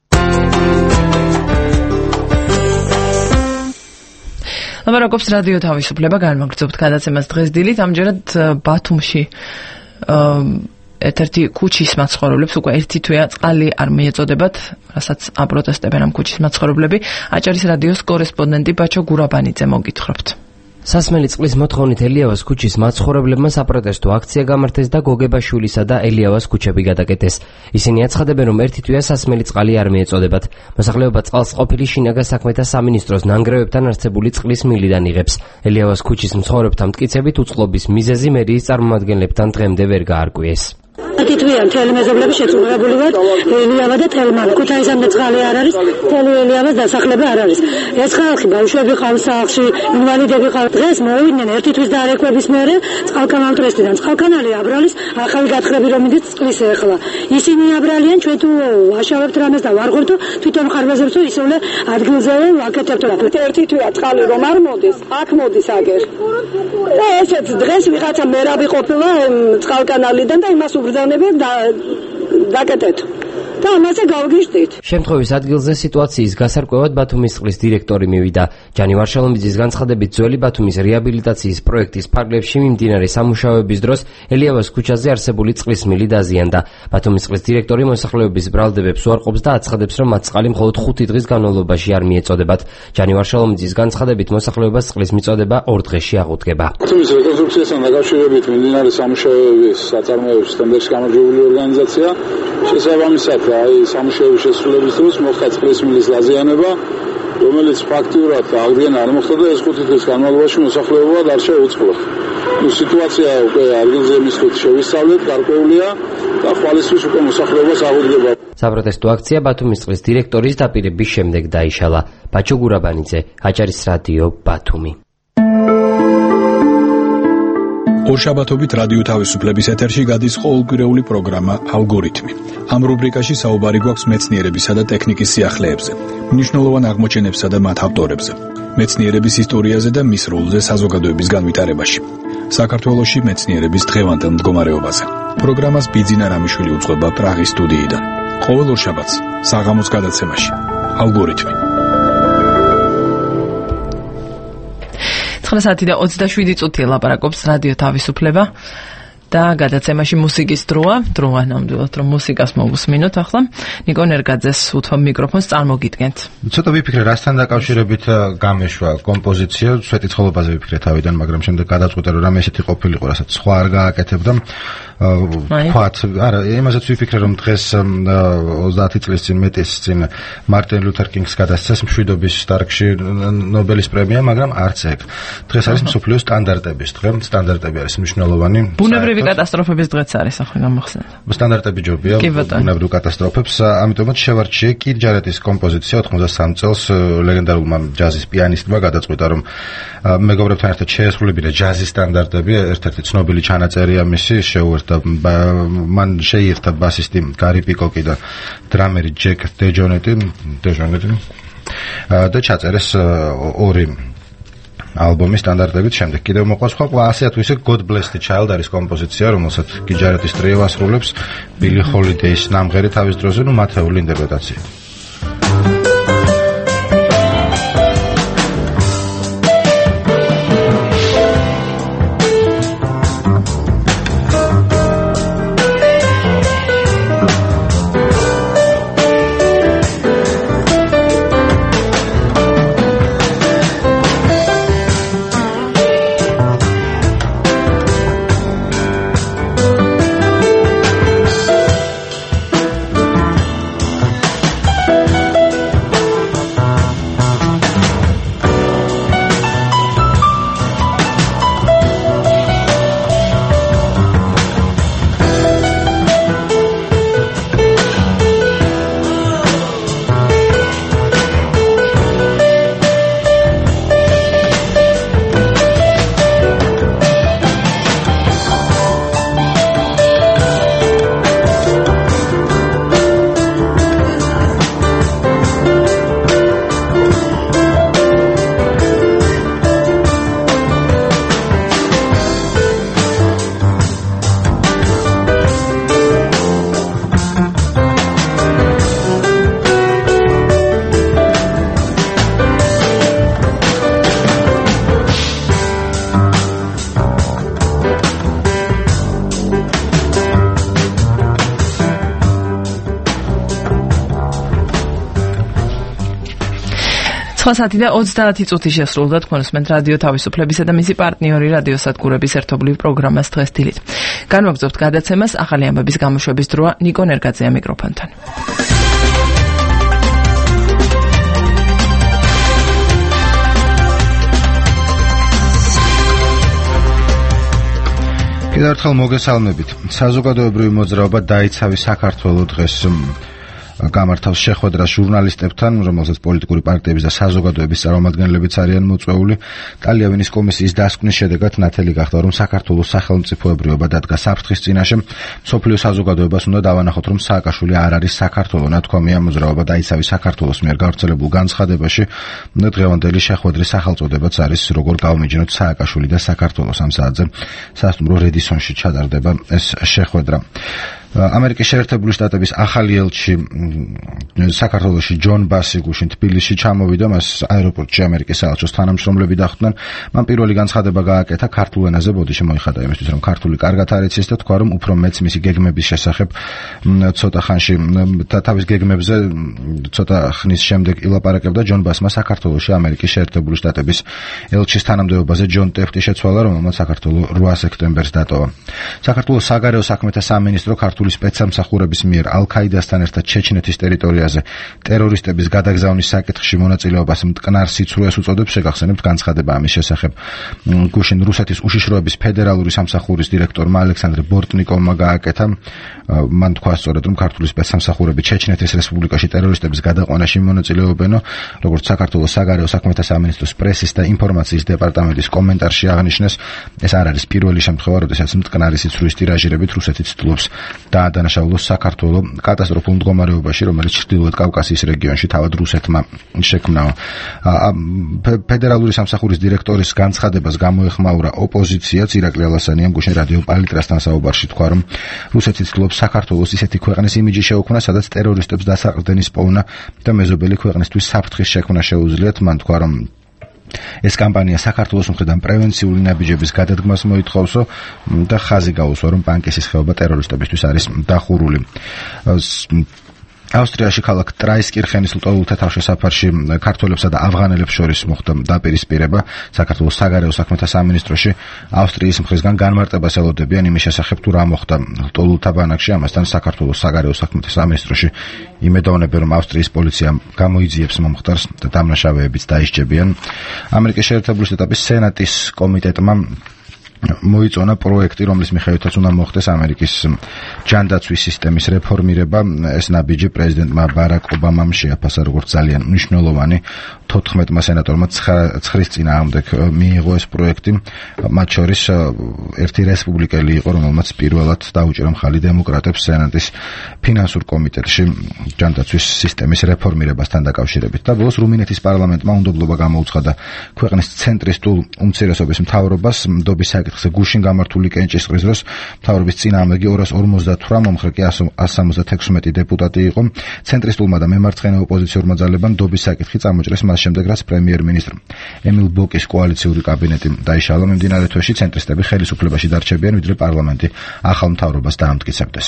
ლაპარაკობს რადიო თავისუფლება, განმაგრძობთ გადაცემას დღეს დილით, ამჯერად ბათუმში ერთ-ერთი ქუჩის მაცხოვრებლებს უკვე ერთი თვეა წყალი არ მიეწოდებათ, რასაც აპროტესტებენ ამ ქუჩის მაცხოვრებლები. აჭარის რადიოს კორესპონდენტი ბაჩო გურაბანიძე მოგითხრობთ. სასმელი წყლის მოთხოვნით ელიავას ქუჩის მაცხოვრებლებმა საპროტესტო აქცია გამართეს და გოგებაშვილისა და ელიავას ქუჩები გადაკეტეს. ისინი აცხადებენ, რომ ერთი თვეა სასმელი წყალი არ მიეწოდებათ. მოსახლეობა წყალს ყოფილი შინაგან საქმეთა სამინისტროს ნანგრევებთან არსებული წყლის მილიდან იღებს. ელიავას ქუჩის მცხოვრებთა მტკიცებით უწყლობის მიზეზი მერიის წარმომადგენლებთან დღემდე ვერ გაარკვიეს. ერთი თვეა მთელი მეზობლები შეწუხებული ვართ, ელიავა და თელმანა. ქუთაისამდე წყალი არ არის, თელი ელიავას დასახლება არ არის. ეს ხალხი ბავშვები ყავს სახლში, ინვალიდები ყავს. დღეს მოვიდნენ ერთი თვის დარეკვების მერე წყალკანალ ტრესტიდან. წყალკანალი აბრალის ახალი გათხრები რომ მიდით წყლის ეხლა. ისინი აბრალიან, ჩვენ თუ ვაშავებთ რამეს და ვარღოთ, თვითონ ხარბაზებს თუ ისოლე ადგილზე ვაკეთებთ. ერთი თვეა წყალი რომ არ მოდის, აქ მოდის აგერ. და ესეც დღეს ვიღაცა მერაბი ყოფილა წყალკანალიდან და იმას უბრძანებენ და დაკეტეთ. და ამაზე გავგიშდით. შემთხვევის ადგილზე სიტუაციის გასარკვევად ბათუმის წყლის დირექტორი მივიდა. ჯანი ვარშალომიძის განცხადებით, ძველი ბათუმის რეაბილიტაციის პროექტის ფარგლებში მიმდინარე სამუშაოების დროს ელიავას ქუჩაზე არსებული წყლის მილი დაზიანდა. ბათუმის წყლის დირექტორი მოსახლეობის ბრალდებებს უარყოფს და აცხადებს, რომ მათ წყალი მხოლოდ ხუთი დღის განმავლობაში არ მიეწოდებათ. ჯანი ვარშალომიძის განცხადებით, მოსახლეობას წყლის მიწოდება ორ დღეში აღუდგება. ბათუმის რეკონსტრუქციასთან დაკავშირებით მიმდინარე სამუშაოების საწარმოებს თემბერში გამარჯვებული ორგანიზაცია შესაბამისად აი სამუშაოების შესრულების დროს მოხდა წყლის მილის დაზიანება, რომელიც ფაქტიურად აღდგენა არ მოხდა და ეს ხუთი დღის განმავლობაში მოსახლეობა დარჩა უწყლო. ნუ სიტუაცია უკვე ადგილზე მისვლით შევისწავლეთ, გარკვეულია და ხვალისთვის უკვე მოსახლეობას აღუდგება. საპროტესტო აქცია ბათუმის წყლის დირექტორის დაპირების შემდეგ დაიშალა. ბაჩო გურაბანიძე, აჭარის რადიო, ბათუმი. ორშაბათობით რადიო თავისუფლების ეთერში გადის ყოველკვირეული პროგრამა ალგორითმი. ამ რუბრიკაში საუბარი გვაქვს მეცნიერებისა და ტექნიკის სიახლეებზე, მნიშვნელოვან აღმოჩენებსა და მათ ავტორებზე, მეცნიერების ისტორიაზე და მის როლზე საზოგადოების განვითარებაში. საქართველოში მეცნიერების დღევანდელ მდგომარეობაზე. პროგრამას ბიძინა რამიშვილი უძღვება პრაღის სტუდიიდან. ყოველ ორშაბათს საღამოს გადაცემაში ალგორითმი. ცხრა საათი და ოცდაშვიდი წუთია ლაპარაკობს რადიო თავისუფლება და გადაცემაში მუსიკის დროა. დროა ნამდვილად რომ მუსიკას მოვუსმინოთ ახლა. ნიკო ნერგაძეს უთხოვ მიკროფონს, წარმოგიდგენთ. ცოტა ვიფიქრე რასთან დაკავშირებით გამეშვა კომპოზიცია, სვეტი ცხოველობაზე ვიფიქრე თავიდან, მაგრამ შემდეგ გადაწყვიტე რომ რამე ესეთი ყოფილიყო, რასაც სხვა არ გააკეთებდა. ვთქვათ, არა, იმასაც ვიფიქრე რომ დღეს ოცდაათი წლის წინ მეტის წინ მარტინ ლუთერ კინგს გადასცეს მშვიდობის დარგში ნობელის პრემია, მაგრამ არც ეგ. დღეს არის მსოფლიოს სტანდარტების დღე, სტანდარტები არის მნიშვნელოვანი. ბუნებრივი კატასტროფების დღეც არის ახლა გამახსენდა. სტანდარტები ჯობია ბუნებრივ კატასტროფებს, ამიტომაც შევარჩიე კირ ჯარეტის კომპოზიცია ოთხმოცდასამ წელს ლეგენდარულმა ჯაზის პიანისტმა გადაწყვიტა რომ მეგობრებთან ერთად შეესრულებინა ჯაზის სტანდარტები, ერთ-ერთი ცნობილი ჩანაწერია მისი, შეუერთდა მან შეიერთა ბასისტი გარი პიკოკი და დრამერი ჯეკ დეჯონეტი, დეჯონეტი და ჩაწერეს ორი ალბომის სტანდარტებით. შემდეგ კიდევ მოყვა სხვა ასე თუ ისე God Bless the Child არის კომპოზიცია, რომელსაც გიჯარეტის ტრიო ასრულებს, ბილი ჰოლიდეის ნამღერი თავის დროზე, ნუ მათეული ინტერპრეტაცია. ახლა საათი და ოცდაათი წუთი შესრულდა თქვენ უსმენთ რადიო თავისუფლებისა და მისი პარტნიორი რადიო სადგურების ერთობლივ პროგრამას დღეს დილით. განვაგრძობთ გადაცემას, ახალი ამბების გამოშვების დროა ნიკო ნერგაძეა მიკროფონთან. კიდევ ერთხელ მოგესალმებით. საზოგადოებრივი მოძრაობა დაიცავი საქართველო დღეს გამართავს შეხვედრას ჟურნალისტებთან, რომელსაც პოლიტიკური პარტიების და საზოგადოების წარმომადგენლებიც არიან მოწვეული. ტალიავინის კომისიის დასკვნის შედეგად ნათელი გახდა, რომ საქართველოს სახელმწიფოებრიობა დადგა საფრთხის წინაშე. მსოფლიო საზოგადოებას უნდა დავანახოთ, რომ სააკაშვილი არ არის საქართველო, ნათქვამია მოძრაობა დაიცავი საქართველოს მიერ გავრცელებულ განცხადებაში. დღევანდელი შეხვედრის სახელწოდებაც არის როგორ გავმიჯნოთ სააკაშვილი და საქართველო. ამ საათზე სასტუმრო რედისონში ჩატარდება ეს შეხვედრა. ამერიკის შეერთებული შტატების ახალი ელჩი საქართველოში ჯონ ბასი გუშინ თბილისში ჩამოვიდა, მას აეროპორტში ამერიკის საელჩოს თანამშრომლები დახვდნენ. მან პირველი განცხადება გააკეთა ქართულ ენაზე, ბოდიში მოიხადა იმისთვის, რომ ქართული კარგად არ იცის და თქვა, რომ უფრო მეც მისი გეგმების შესახებ ცოტა ხანში და თავის გეგმებზე ცოტა ხნის შემდეგ ილაპარაკებდა. ჯონ ბასმა საქართველოში ამერიკის შეერთებული შტატების ელჩის თანამდებობაზე ჯონ ტეფტი შეცვალა, რომელმაც საქართველო რვა სექტემბერს დატოვა. საქართველოს საგარეო საქმეთა სამინისტრო ქართული სპეცსამსახურების მიერ ალ-ქაიდასთან ერთად ჩეჩნეთის ტერიტორიაზე ტერორისტების გადაგზავნის საკითხში მონაწილეობას მტკნარ სიცრუეს უწოდებს. შეგახსენებთ განცხადება ამის შესახებ გუშინ რუსეთის უშიშროების ფედერალური სამსახურის დირექტორმა ალექსანდრე ბორტნიკოვმა გააკეთა. მან თქვა სწორედ, რომ ქართული სპეცსამსახურები ჩეჩნეთის რესპუბლიკაში ტერორისტების გადაყვანაში მონაწილეობენო. როგორც საქართველოს საგარეო საქმეთა სამინისტროს პრესის და ინფორმაციის დეპარტამენტის კომენტარში აღნიშნეს, ეს არ არის პირველი შემთხვევა, როდესაც მტკნარი სიცრუის ტირაჟირებით რუსეთი ცდილობს დაადანაშაულოს საქართველო კატასტროფულ მდგომარეობაში, რომელიც ჩრდილოეთ კავკასიის რეგიონში თავად რუსეთმა შექმნა. ფედერალური სამსახურის დირექტორის განცხადებას გამოეხმაურა ოპოზიციაც. ირაკლი ალასანიამ გუშინ რადიო პალიტრასთან საუბარში თქვა, რომ რუსეთი ცდილობს საქართველოს ისეთი ქვეყნის იმიჯი შეუქმნა, სადაც ტერორისტებს დასაყრდენის პოვნა და მეზობელი ქვეყნისთვის საფრთხის შექმნა შეუძლიათ. მან თქვა, რომ ეს კამპანია საქართველოს მხრიდან პრევენციული ნაბიჯების გადადგმას მოითხოვსო და ხაზი გაუსვა, რომ პანკისის ხეობა ტერორისტებისთვის არის დახურული. ავსტრიაში ქალაქ ტრაისკირხენის ლტოლვილთა თავშესაფარში ქართველებსა და ავღანელებს შორის მოხდა დაპირისპირება. საქართველოს საგარეო საქმეთა სამინისტროში ავსტრიის მხრისგან განმარტებას ელოდებიან იმის შესახებ, თუ რა მოხდა ლტოლვილთა ბანაკში. ამასთან საქართველოს საგარეო საქმეთა სამინისტროში იმედოვნებენ, რომ ავსტრიის პოლიცია გამოიძიებს მომხდარს და დამნაშავეებიც დაისჯებიან. ამერიკის შეერთებული შტატების სენატის კომიტეტმა მოიწონა პროექტი, რომლის მიხედვითაც უნდა მოხდეს ამერიკის ჯანდაცვის სისტემის რეფორმირება. ეს ნაბიჯი პრეზიდენტმა ბარაკ ობამამ შეაფასა როგორც ძალიან მნიშვნელოვანი. თოთხმეტმა სენატორმა ცხრის წინააღმდეგ მიიღო ეს პროექტი. მათ შორის ერთი რესპუბლიკელი იყო, რომელმაც პირველად დაუჭირა მხარი დემოკრატებს სენატის ფინანსურ კომიტეტში ჯანდაცვის სისტემის რეფორმირებასთან დაკავშირებით. და ბოლოს რუმინეთის პარლამენტმა უნდობლობა გამოუცხადა ქვეყნის ცენტრისტულ უმცირესობის მთავრობას მდობის საკითხზე გუშინ გამართული კენჭისყრის დროს. მთავრობის წინააღმდეგი ორას ორმოცდათვრამე, მომხრე კი ასი ოცდაათი დეპუტატი იყო. ცენტრისტულმა და მემარცხენე ოპოზიციურმა ძალებმა მდობის საკითხი წამოჭრეს მას შემდეგ, რაც პრემიერ-მინისტრ ემილ ბოკის კოალიციური კაბინეტი დაიშალა. მიმდინარე თვეში ცენტრისტები ხელისუფლებაში დარჩებიან, ვიდრე პარლამენტი ახალ მთავრობას დაამტკიცებდეს.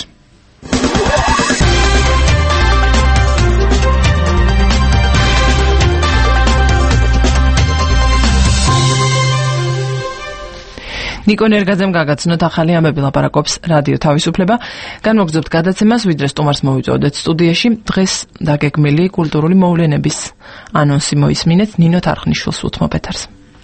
ნიკო ნერგაძემ გაგაცნოთ ახალი ამბები, ლაპარაკობს რადიო თავისუფლება. განვაგრძობთ გადაცემას, ვიდრე სტუმარს მოვიწოდეთ სტუდიაში. დღეს დაგეგმილი კულტურული მოვლენების ანონსი მოისმინეთ. ნინო თარხნიშვილს უთმობ ეთერს.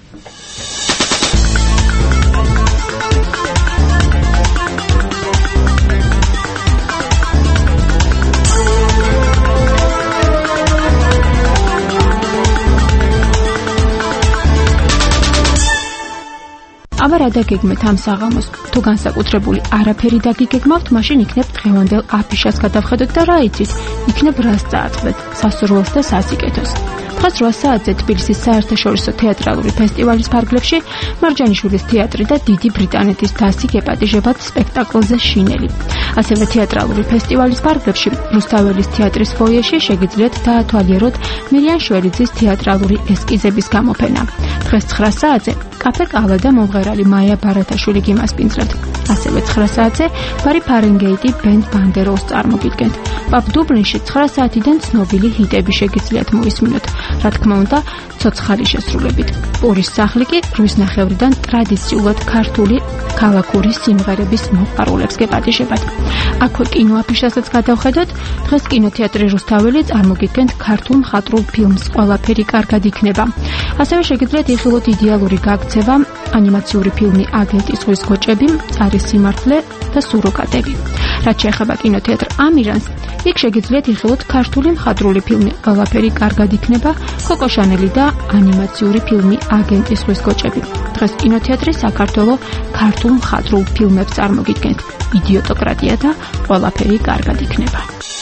აბა რა დაგეგმეთ ამ საღამოს? თუ განსაკუთრებული არაფერი დაგიგეგმავთ, მაშინ იქნებ დღევანდელ აფიშას გადავხედოთ და რა იცით, იქნებ რას წაატყვეთ, სასურველს და სასიკეთოს. დღეს რვა საათზე თბილისის საერთაშორისო თეატრალური ფესტივალის ფარგლებში მარჯანიშვილის თეატრი და დიდი ბრიტანეთის დასი გეპატიჟებათ სპექტაკლზე შინელი. ასევე თეატრალური ფესტივალის ფარგლებში რუსთაველის თეატრის ფოიეში შეგიძლიათ დაათვალიეროთ მირიან შვერიძის თეატრალური ესკიზების გამოფენა. დღეს ცხრა საათზე კაფე ყავა და მომღერალი მაია ბარათაშვილი გიმასპინძლეთ. ასევე ცხრა საათზე ბარი ფარენგეიტი ბენდ ბანდეროლს წარმოგიდგენთ. პაპ დუბლინში ცხრა საათიდან ცნობილი ჰიტები შეგიძლიათ მოისმინოთ. რა თქმა უნდა, ცოცხალი შესრულებით. პურის სახლი კი რუის ნახევრიდან ტრადიციულად ქართული ქალაქური სიმღერების მოყვარულებს გეპატიჟებათ. აქვე კინოაფიშასაც გადავხედოთ. დღეს კინოთეატრი რუსთაველი წარმოგიდგენთ ქართულ მხატვრულ ფილმს ყველაფერი კარგად იქნება. ასევე შეგიძლიათ იხილოთ იდეალური გაქცევა, ანიმაციური ფილმი აგენტის ზღვის გოჭები, მწარი სიმართლე და სუროგატები. რაც შეეხება კინოთეატრ ამირანს, იქ შეგიძლიათ იხილოთ ქართული მხატვრული ფილმი ყველაფერი კარგად იქნება, კოკო შანელი და ანიმაციური ფილმი აგენტის ზღვის გოჭები. დღეს კინოთეატრი საქართველო ქართულ მხატვრულ ფილმებს წარმოგიდგენთ. იდიოტოკრატია და ყველაფერი კარგად იქნება.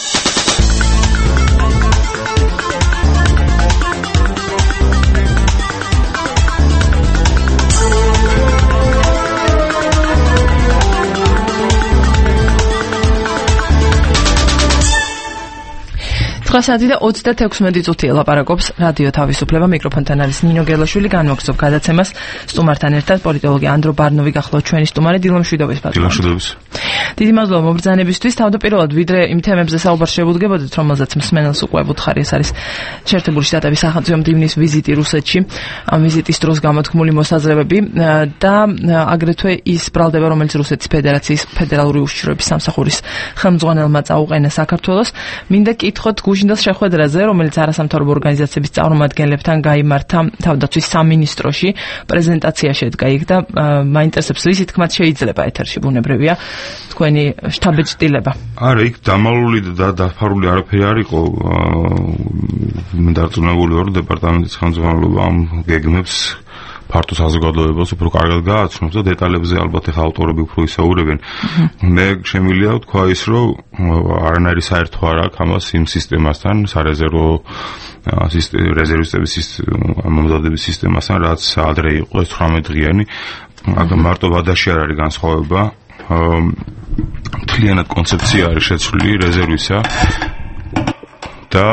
ცხრა და ოცდათექვსმეტი წუთია ლაპარაკობს რადიო თავისუფლება. მიკროფონთან არის ნინო გელაშვილი. განვაგრძობ გადაცემას სტუმართან ერთად პოლიტოლოგი ანდრო ბარნოვი გახლავთ ჩვენი სტუმარი. დილა მშვიდობის პატრონი. დილა მშვიდობის. დიდი მადლობა მობრძანებისთვის. თავდაპირველად ვიდრე იმ თემებზე საუბარ შევუდგებოდით, რომელზეც მსმენელს უკვე უთხარი, ეს არის შეერთებული შტატების სახელმწიფო მდივნის ვიზიტი რუსეთში. ამ ვიზიტის დროს გამოთქმული მოსაზრებები და აგრეთვე ის ბრალდება, რომელიც რუსეთის ფედერაციის ფედერალური უშიშროების სამსახურის ხელმძღვანელმა წაუყენა საქართველოს. მინდა კითხოთ გუშინდელ შეხვედრაზე, რომელიც არასამთავრობო ორგანიზაციების წარმომადგენლებთან გაიმართა თავდაცვის სამინისტროში, პრეზენტაცია შედგა იქ და მაინტერესებს რისი თქმაც შეიძლება ეთერში ბუნებრივია თქვენი შტაბ-ჭრილება. არა, იქ დამალული და დაფარული არაფერი არ იყო. დარწმუნებული ვარ, დეპარტამენტის ხელმძღვანელობა ამ გეგმებს ფართო საზოგადოებას უფრო კარგად გააცნობს და დეტალებზე ალბათ ახლა ავტორები უფრო ისაუბრებენ. მე შემიძლია ვთქვა ის, რომ არანაირი საერთო არ აქვს ამას იმ სისტემასთან, სარეზერვო რეზერვისტების მომზადების სისტემასთან, რაც ადრე იყო ეს თვრამეტ დღიანი. მარტო ვადაში არ არის განსხვავება. მთლიანად კონცეფცია არის შეცვლილი რეზერვისა და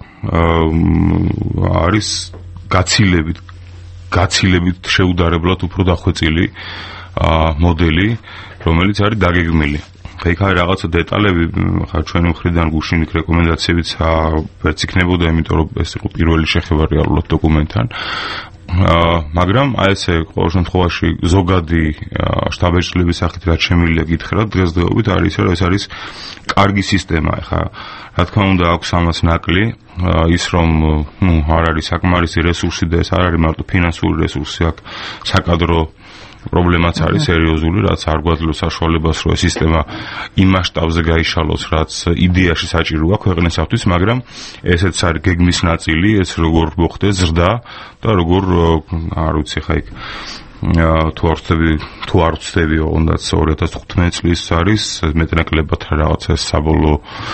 არის გაცილებით გაცილებით შეუდარებლად უფრო დახვეწილი მოდელი, რომელიც არის დაგეგმილი. იქ არის რაღაცა დეტალები, ხა ჩვენი მხრიდან გუშინ იქ რეკომენდაციებიც ვერც იქნებოდა, იმიტომ რომ ეს იყო პირველი შეხება რეალურად დოკუმენტთან. მაგრამ აი ესე ყოველ შემთხვევაში ზოგადი შტაბ-ჭრილების სახით რაც შემიძლია გითხრათ დღესდღეობით არის ისე, რომ ეს არის კარგი სისტემა. ხა რა თქმა უნდა აქვს ამას ნაკლი, ის რომ ნუ არ არის საკმარისი რესურსი და ეს არ არის მარტო ფინანსური რესურსი, აქ საკადრო პრობლემაც არის სერიოზული, რაც არ გვაძლევს საშუალებას, რომ ეს სისტემა იმ მასშტაბზე გაიშალოს, რაც იდეაში საჭიროა ქვეყნისათვის, მაგრამ ესეც არის გეგმის ნაწილი, ეს როგორ მოხდეს ზრდა და როგორ არ ვიცი ხა იქ თუ არ ვწდები, თუ არ ვწდები, ოღონდაც ორი ათას თხუთმეტი წლის არის მეტნაკლებად რაღაცა საბოლოო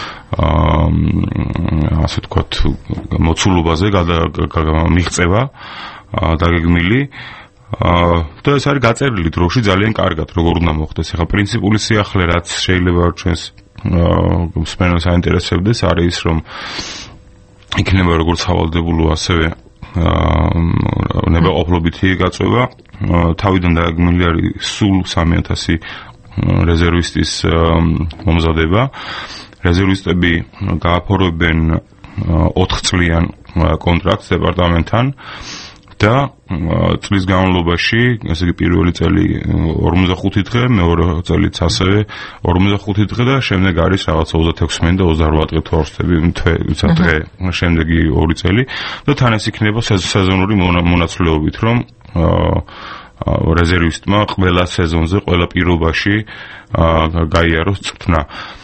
ასე ვთქვათ მოცულობაზე მიღწევა დაგეგმილი. და ეს არის გაწერილი დროში ძალიან კარგად, როგორ უნდა მოხდეს. ახლა პრინციპული სიახლე, რაც შეიძლება ჩვენს მსმენელს აინტერესებდეს, არის ის, რომ იქნება როგორც სავალდებულო, ასევე ნებაყოფლობითი გაწევა. თავიდან დაგეგმილი არის სულ სამი ათასი რეზერვისტის მომზადება. რეზერვისტები გააფორმებენ ოთხწლიან კონტრაქტს დეპარტამენტთან და წლის განმავლობაში, ესე იგი პირველი წელი ორმოცდახუთი დღე, მეორე წელიც ასევე ორმოცდახუთი დღე და შემდეგ არის რაღაც ოცდათექვსმეტი და ოცდარბა დღე თუ არ ვწდები, დღე, შემდეგი ორი წელი და თან ეს იქნება სეზონური მონაცვლეობით, რომ რეზერვისტმა ყველა სეზონზე, ყველა პირობაში გაიაროს წვრთნა.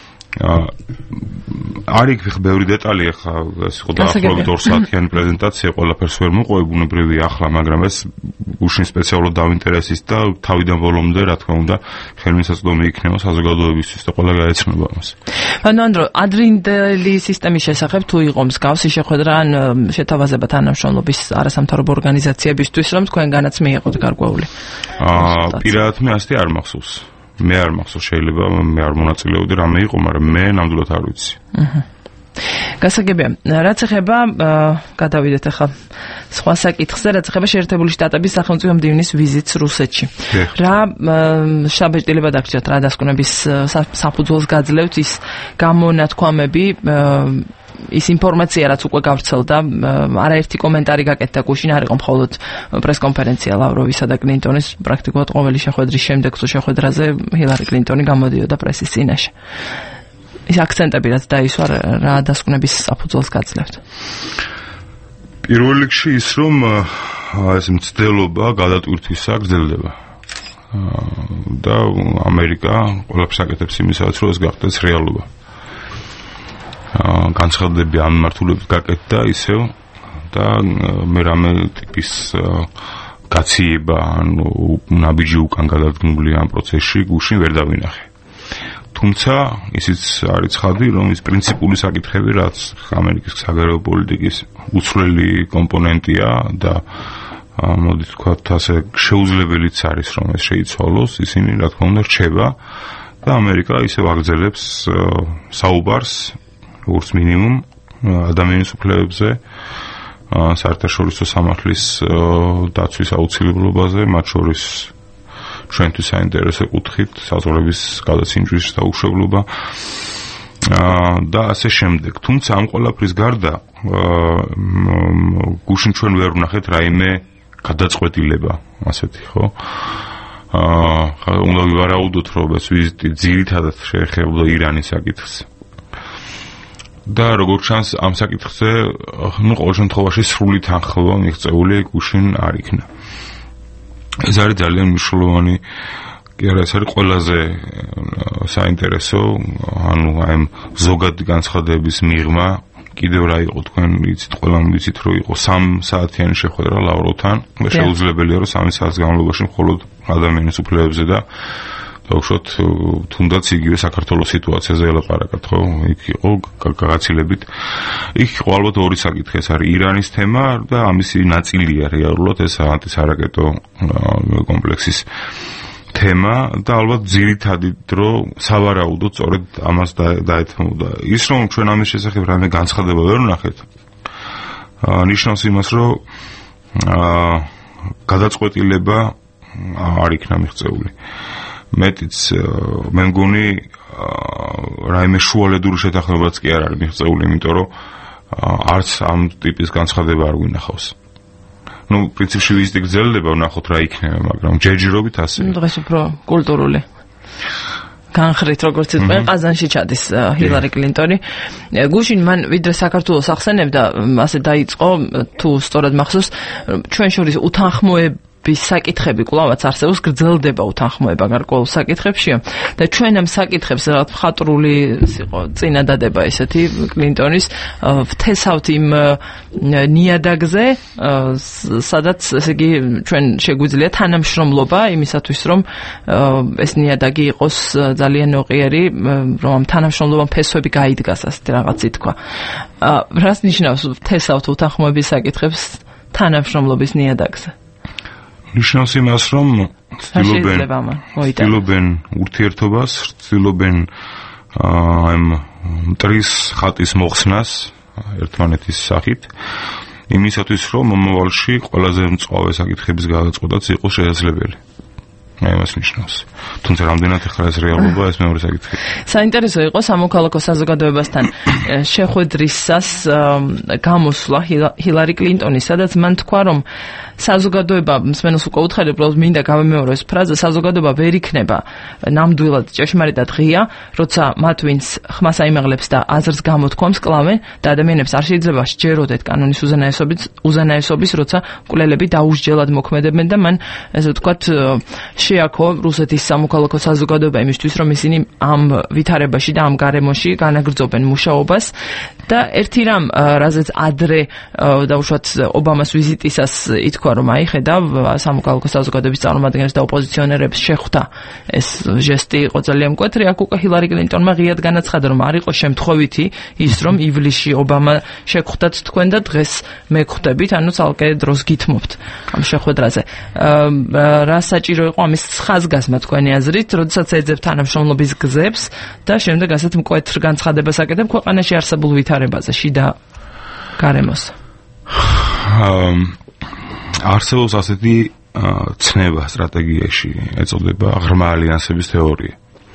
არის იქ ბევრი დეტალი, ახლა ეს იყო დაახლოებით ორ საათიანი პრეზენტაცია, ყველაფერს ვერ მოყვები ბუნებრივია ახლა, მაგრამ ეს უშინ სპეციალურად დავინტერესის და თავიდან ბოლომდე, რა თქმა უნდა, ხელმისაწვდომი იქნება საზოგადოებისთვის და ყველა გაეცნობა ამას. ანუ ანდრო, ადრინდელი სისტემის შესახებ თუ იყო მსგავსი შეხვედრა ან შეთავაზება თანამშრომლობის არასამთავრობო ორგანიზაციებისთვის, რომ თქვენგანაც მიიღოთ გარკვეული? აა, პირადად მე ასეთი არ მახსოვს. მე არ მახსოვს, შეიძლება მე არ მონაწილეობდი რამე იყო, მაგრამ მე ნამდვილად არ ვიცი. აჰა. გასაგებია, რაც ეხება გადავიდეთ ახლა სხვა საკითხზე, რაც ეხება შეერთებული შტატების სახელმწიფო მდივნის ვიზიტს რუსეთში. რა შაბეჭდილება დაგჭირთ, რა დასკვნების საფუძველს გაძლევთ ის გამონათქვამები, ის ინფორმაცია, რაც უკვე გავრცელდა, არაერთი კომენტარი გაკეთდა გუშინ, არ იყო მხოლოდ პრესკონფერენცია ლავროვისა და კლინტონის, პრაქტიკულად ყოველი შეხვედრის შემდეგ თუ შეხვედრაზე ჰილარი კლინტონი გამოდიოდა პრესის წინაშე. ის აქცენტები რაც დაისვა, რა დასკვნების საფუძველს გაძლევთ? პირველ რიგში ის, რომ ეს მცდელობა გადატვირთვისა გრძელდება. და ამერიკა ყველაფერს აკეთებს იმისათვის, რომ ეს გახდეს რეალობა. განცხადებები ამ მიმართულებით გაკეთდა ისევ და მე რამე ტიპის გაციება, ანუ ნაბიჯი უკან გადადგმული ამ პროცესში გუშინ ვერ დავინახე. თუმცა ისიც არის ცხადი, რომ ის პრინციპული საკითხები, რაც ამერიკის საგარეო პოლიტიკის უცვლელი კომპონენტია და მოდი ვთქვათ ასე შეუძლებელიც არის, რომ ეს შეიცვალოს, ისინი რა თქმა უნდა რჩება და ამერიკა ისევ აგრძელებს საუბარს როგორც მინიმუმ ადამიანის უფლებებზე, საერთაშორისო სამართლის დაცვის აუცილებლობაზე, მათ შორის ჩვენთვის საინტერესო კუთხით საზღვრების გადაცინჯვის დაუშვებლობა და ასე შემდეგ. თუმცა ამ ყველაფრის გარდა გუშინ ჩვენ ვერ ვნახეთ რაიმე გადაწყვეტილება, ასეთი ხო? აა უნდა ვივარაუდოთ, რომ ეს ვიზიტი ძირითადად შეეხებოდა ირანის საკითხს. და როგორც ჩანს ამ საკითხზე, ну, ყოველ შემთხვევაში სრული თანხმობა მიღწეული გუშინ არ იქნა. ეს არის ძალიან მნიშვნელოვანი, კი არა, ეს არის ყველაზე საინტერესო, ანუ აი ზოგადი განცხადების მიღმა, კიდევ რა იყო თქვენ იცით, ყველამ ვიცით, რომ იყო სამ საათიანი შეხვედრა ლავროვთან, შეუძლებელია რომ სამი საათის განმავლობაში მხოლოდ ადამიანის უფლებებზე და დაუშვათ თუნდაც იგივე საქართველოს სიტუაციაზე ელაპარაკათ, ხო? იქ იყო გაგაცილებით. იქ იყო ალბათ ორი საკითხი, ეს არის ირანის თემა და ამისი ნაწილია რეალურად ეს ანტისარაკეტო კომპლექსის თემა და ალბათ ძირითადი დრო სავარაუდოდ სწორედ ამას დაეთმოდა. ის რომ ჩვენ ამის შესახებ რამე განცხადება ვერ ვნახეთ, ნიშნავს იმას, რომ გადაწყვეტილება არ იქნა მიღწეული. მეტიც მე მგონი რაიმე შუალედური შეთანხმებაც კი არ არის მიღწეული, იმიტომ რომ არც ამ ტიპის განცხადება არ გვინახავს. ну, პრინციპში ვიზიტი გრძელდება, ვნახოთ რა იქნება, მაგრამ ჯერჯერობით ასე. დღეს უფრო კულტურული. განხრით როგორც იტყვიან, ყაზანში ჩადის ჰილარი კლინტონი. გუშინ მან ვიდრე საქართველოს ახსენებდა, ასე დაიწყო, თუ სწორად მახსოვს, ჩვენ შორის უთანხმოება bis საკითხები კვლავაც არსებობს, გრძელდება უთანხმოება გარკვეულ საკითხებშია და ჩვენ ამ საკითხებს რაღაც მხატვრული იყო წინადადება ესეთი კლინტონის ვთესავთ იმ ნიადაგზე, სადაც ესე იგი ჩვენ შეგვიძლია თანამშრომლობა იმისათვის, რომ ეს ნიადაგი იყოს ძალიან ოყიერი, რომ ამ თანამშრომლობამ ფესვები გაიდგას, ასეთი რაღაც ითქვა. რას ნიშნავს ვთესავთ უთანხმოების საკითხებს თანამშრომლობის ნიადაგზე? ნიშნავს იმას, რომ ცდილობენ ცდილობენ ურთიერთობას, ცდილობენ ამ მტრის ხატის მოხსნას ერთმანეთის სახით, იმისათვის, რომ მომავალში ყველაზე მწვავე საკითხების გადაწყვეტაც იყოს შესაძლებელი. აი მას ნიშნავს. თუმცა რამდენად ახლა ეს რეალობა, ეს მეორე საკითხი. საინტერესო იყო სამოქალაქო საზოგადოებასთან შეხვედრისას გამოსვლა ჰილარი კლინტონის, სადაც მან თქვა, რომ საზოგადოება, მსმენელს უკვე უთხარებ, რომ მინდა გავემეორო ეს ფრაზა, საზოგადოება ვერ იქნება ნამდვილად ჭეშმარიტად ღია, როცა მათ ვინც ხმას აიმაღლებს და აზრს გამოთქვამს კლავენ და ადამიანებს არ შეიძლება სჯეროდეთ კანონის უზენაესობის, უზენაესობის, როცა მკვლელები დაუსჯელად მოქმედებენ და მან ესე ვთქვათ შეაქო რუსეთის სამოქალაქო საზოგადოება იმისთვის, რომ ისინი ამ ვითარებაში და ამ გარემოში განაგრძობენ მუშაობას და ერთი რამ, რაზეც ადრე დაუშვათ ობამას ვიზიტისას ითქვა, რომ აი ხედავ სამოქალაქო საზოგადოების წარმომადგენლებს და ოპოზიციონერებს შეხვდა ეს ჟესტი იყო ძალიან მკვეთრი. აქ უკვე ჰილარი კლინტონმა ღიად განაცხადა, რომ არ იყო შემთხვევითი ის, რომ ივლისში ობამა შეგხვდათ თქვენ და დღეს მე ხვდებით, ანუ ცალკე დროს გითმობთ ამ შეხვედრაზე. რა საჭირო იყო ამის ხაზგასმა თქვენი აზრით, როდესაც ეძებთ თანამშრომლობის გზებს და შემდეგ ასეთ მკვეთრ განცხადებას აკეთებ ქვეყანაში არსებულ ვითარებაში განვითარებაზე შიდა გარემოს? არსებობს ასეთი ცნება სტრატეგიაში, ეწოდება ღრმა ალიანსების თეორია.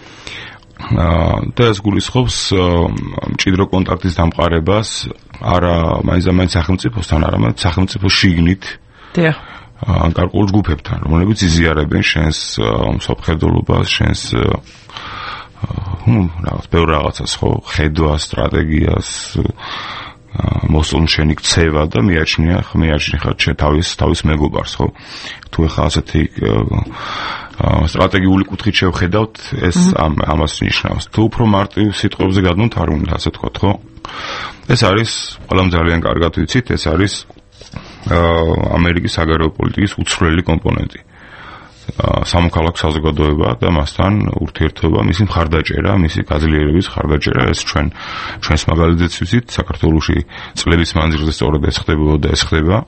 და ეს გულისხმობს მჭიდრო კონტაქტის დამყარებას არა მაინც-მაინც სახელმწიფოსთან, არამედ სახელმწიფოს შიგნით. დიახ. გარკვეულ ჯგუფებთან, რომლებიც იზიარებენ შენს მსოფლმხედველობას, შენს ну, რაღაც ბევრ რაღაცას ხო, ხედვას, სტრატეგიას, მოსულ შენი ქცევა და მიაჩნია, მიაჩნია ხარ თავის თავის მეგობარს, ხო? თუ ეხლა ასეთი სტრატეგიული კუთხით შევხედავთ, ეს ამას ნიშნავს. თუ უფრო მარტივ სიტყვებზე გადმოთ, არ უნდა ასე ვთქვათ, ხო? ეს არის, ყველამ ძალიან კარგად ვიცით, ეს არის ამერიკის საგარეო პოლიტიკის უცვლელი კომპონენტი. სამოქალაქო საზოგადოება და მასთან ურთიერთობა, მისი მხარდაჭერა, მისი გაძლიერების მხარდაჭერა, ეს ჩვენ ჩვენს მაგალითზეც ვიცით, საქართველოში წლების მანძილზე სწორედ ეს ხდებოდა და ეს ხდება.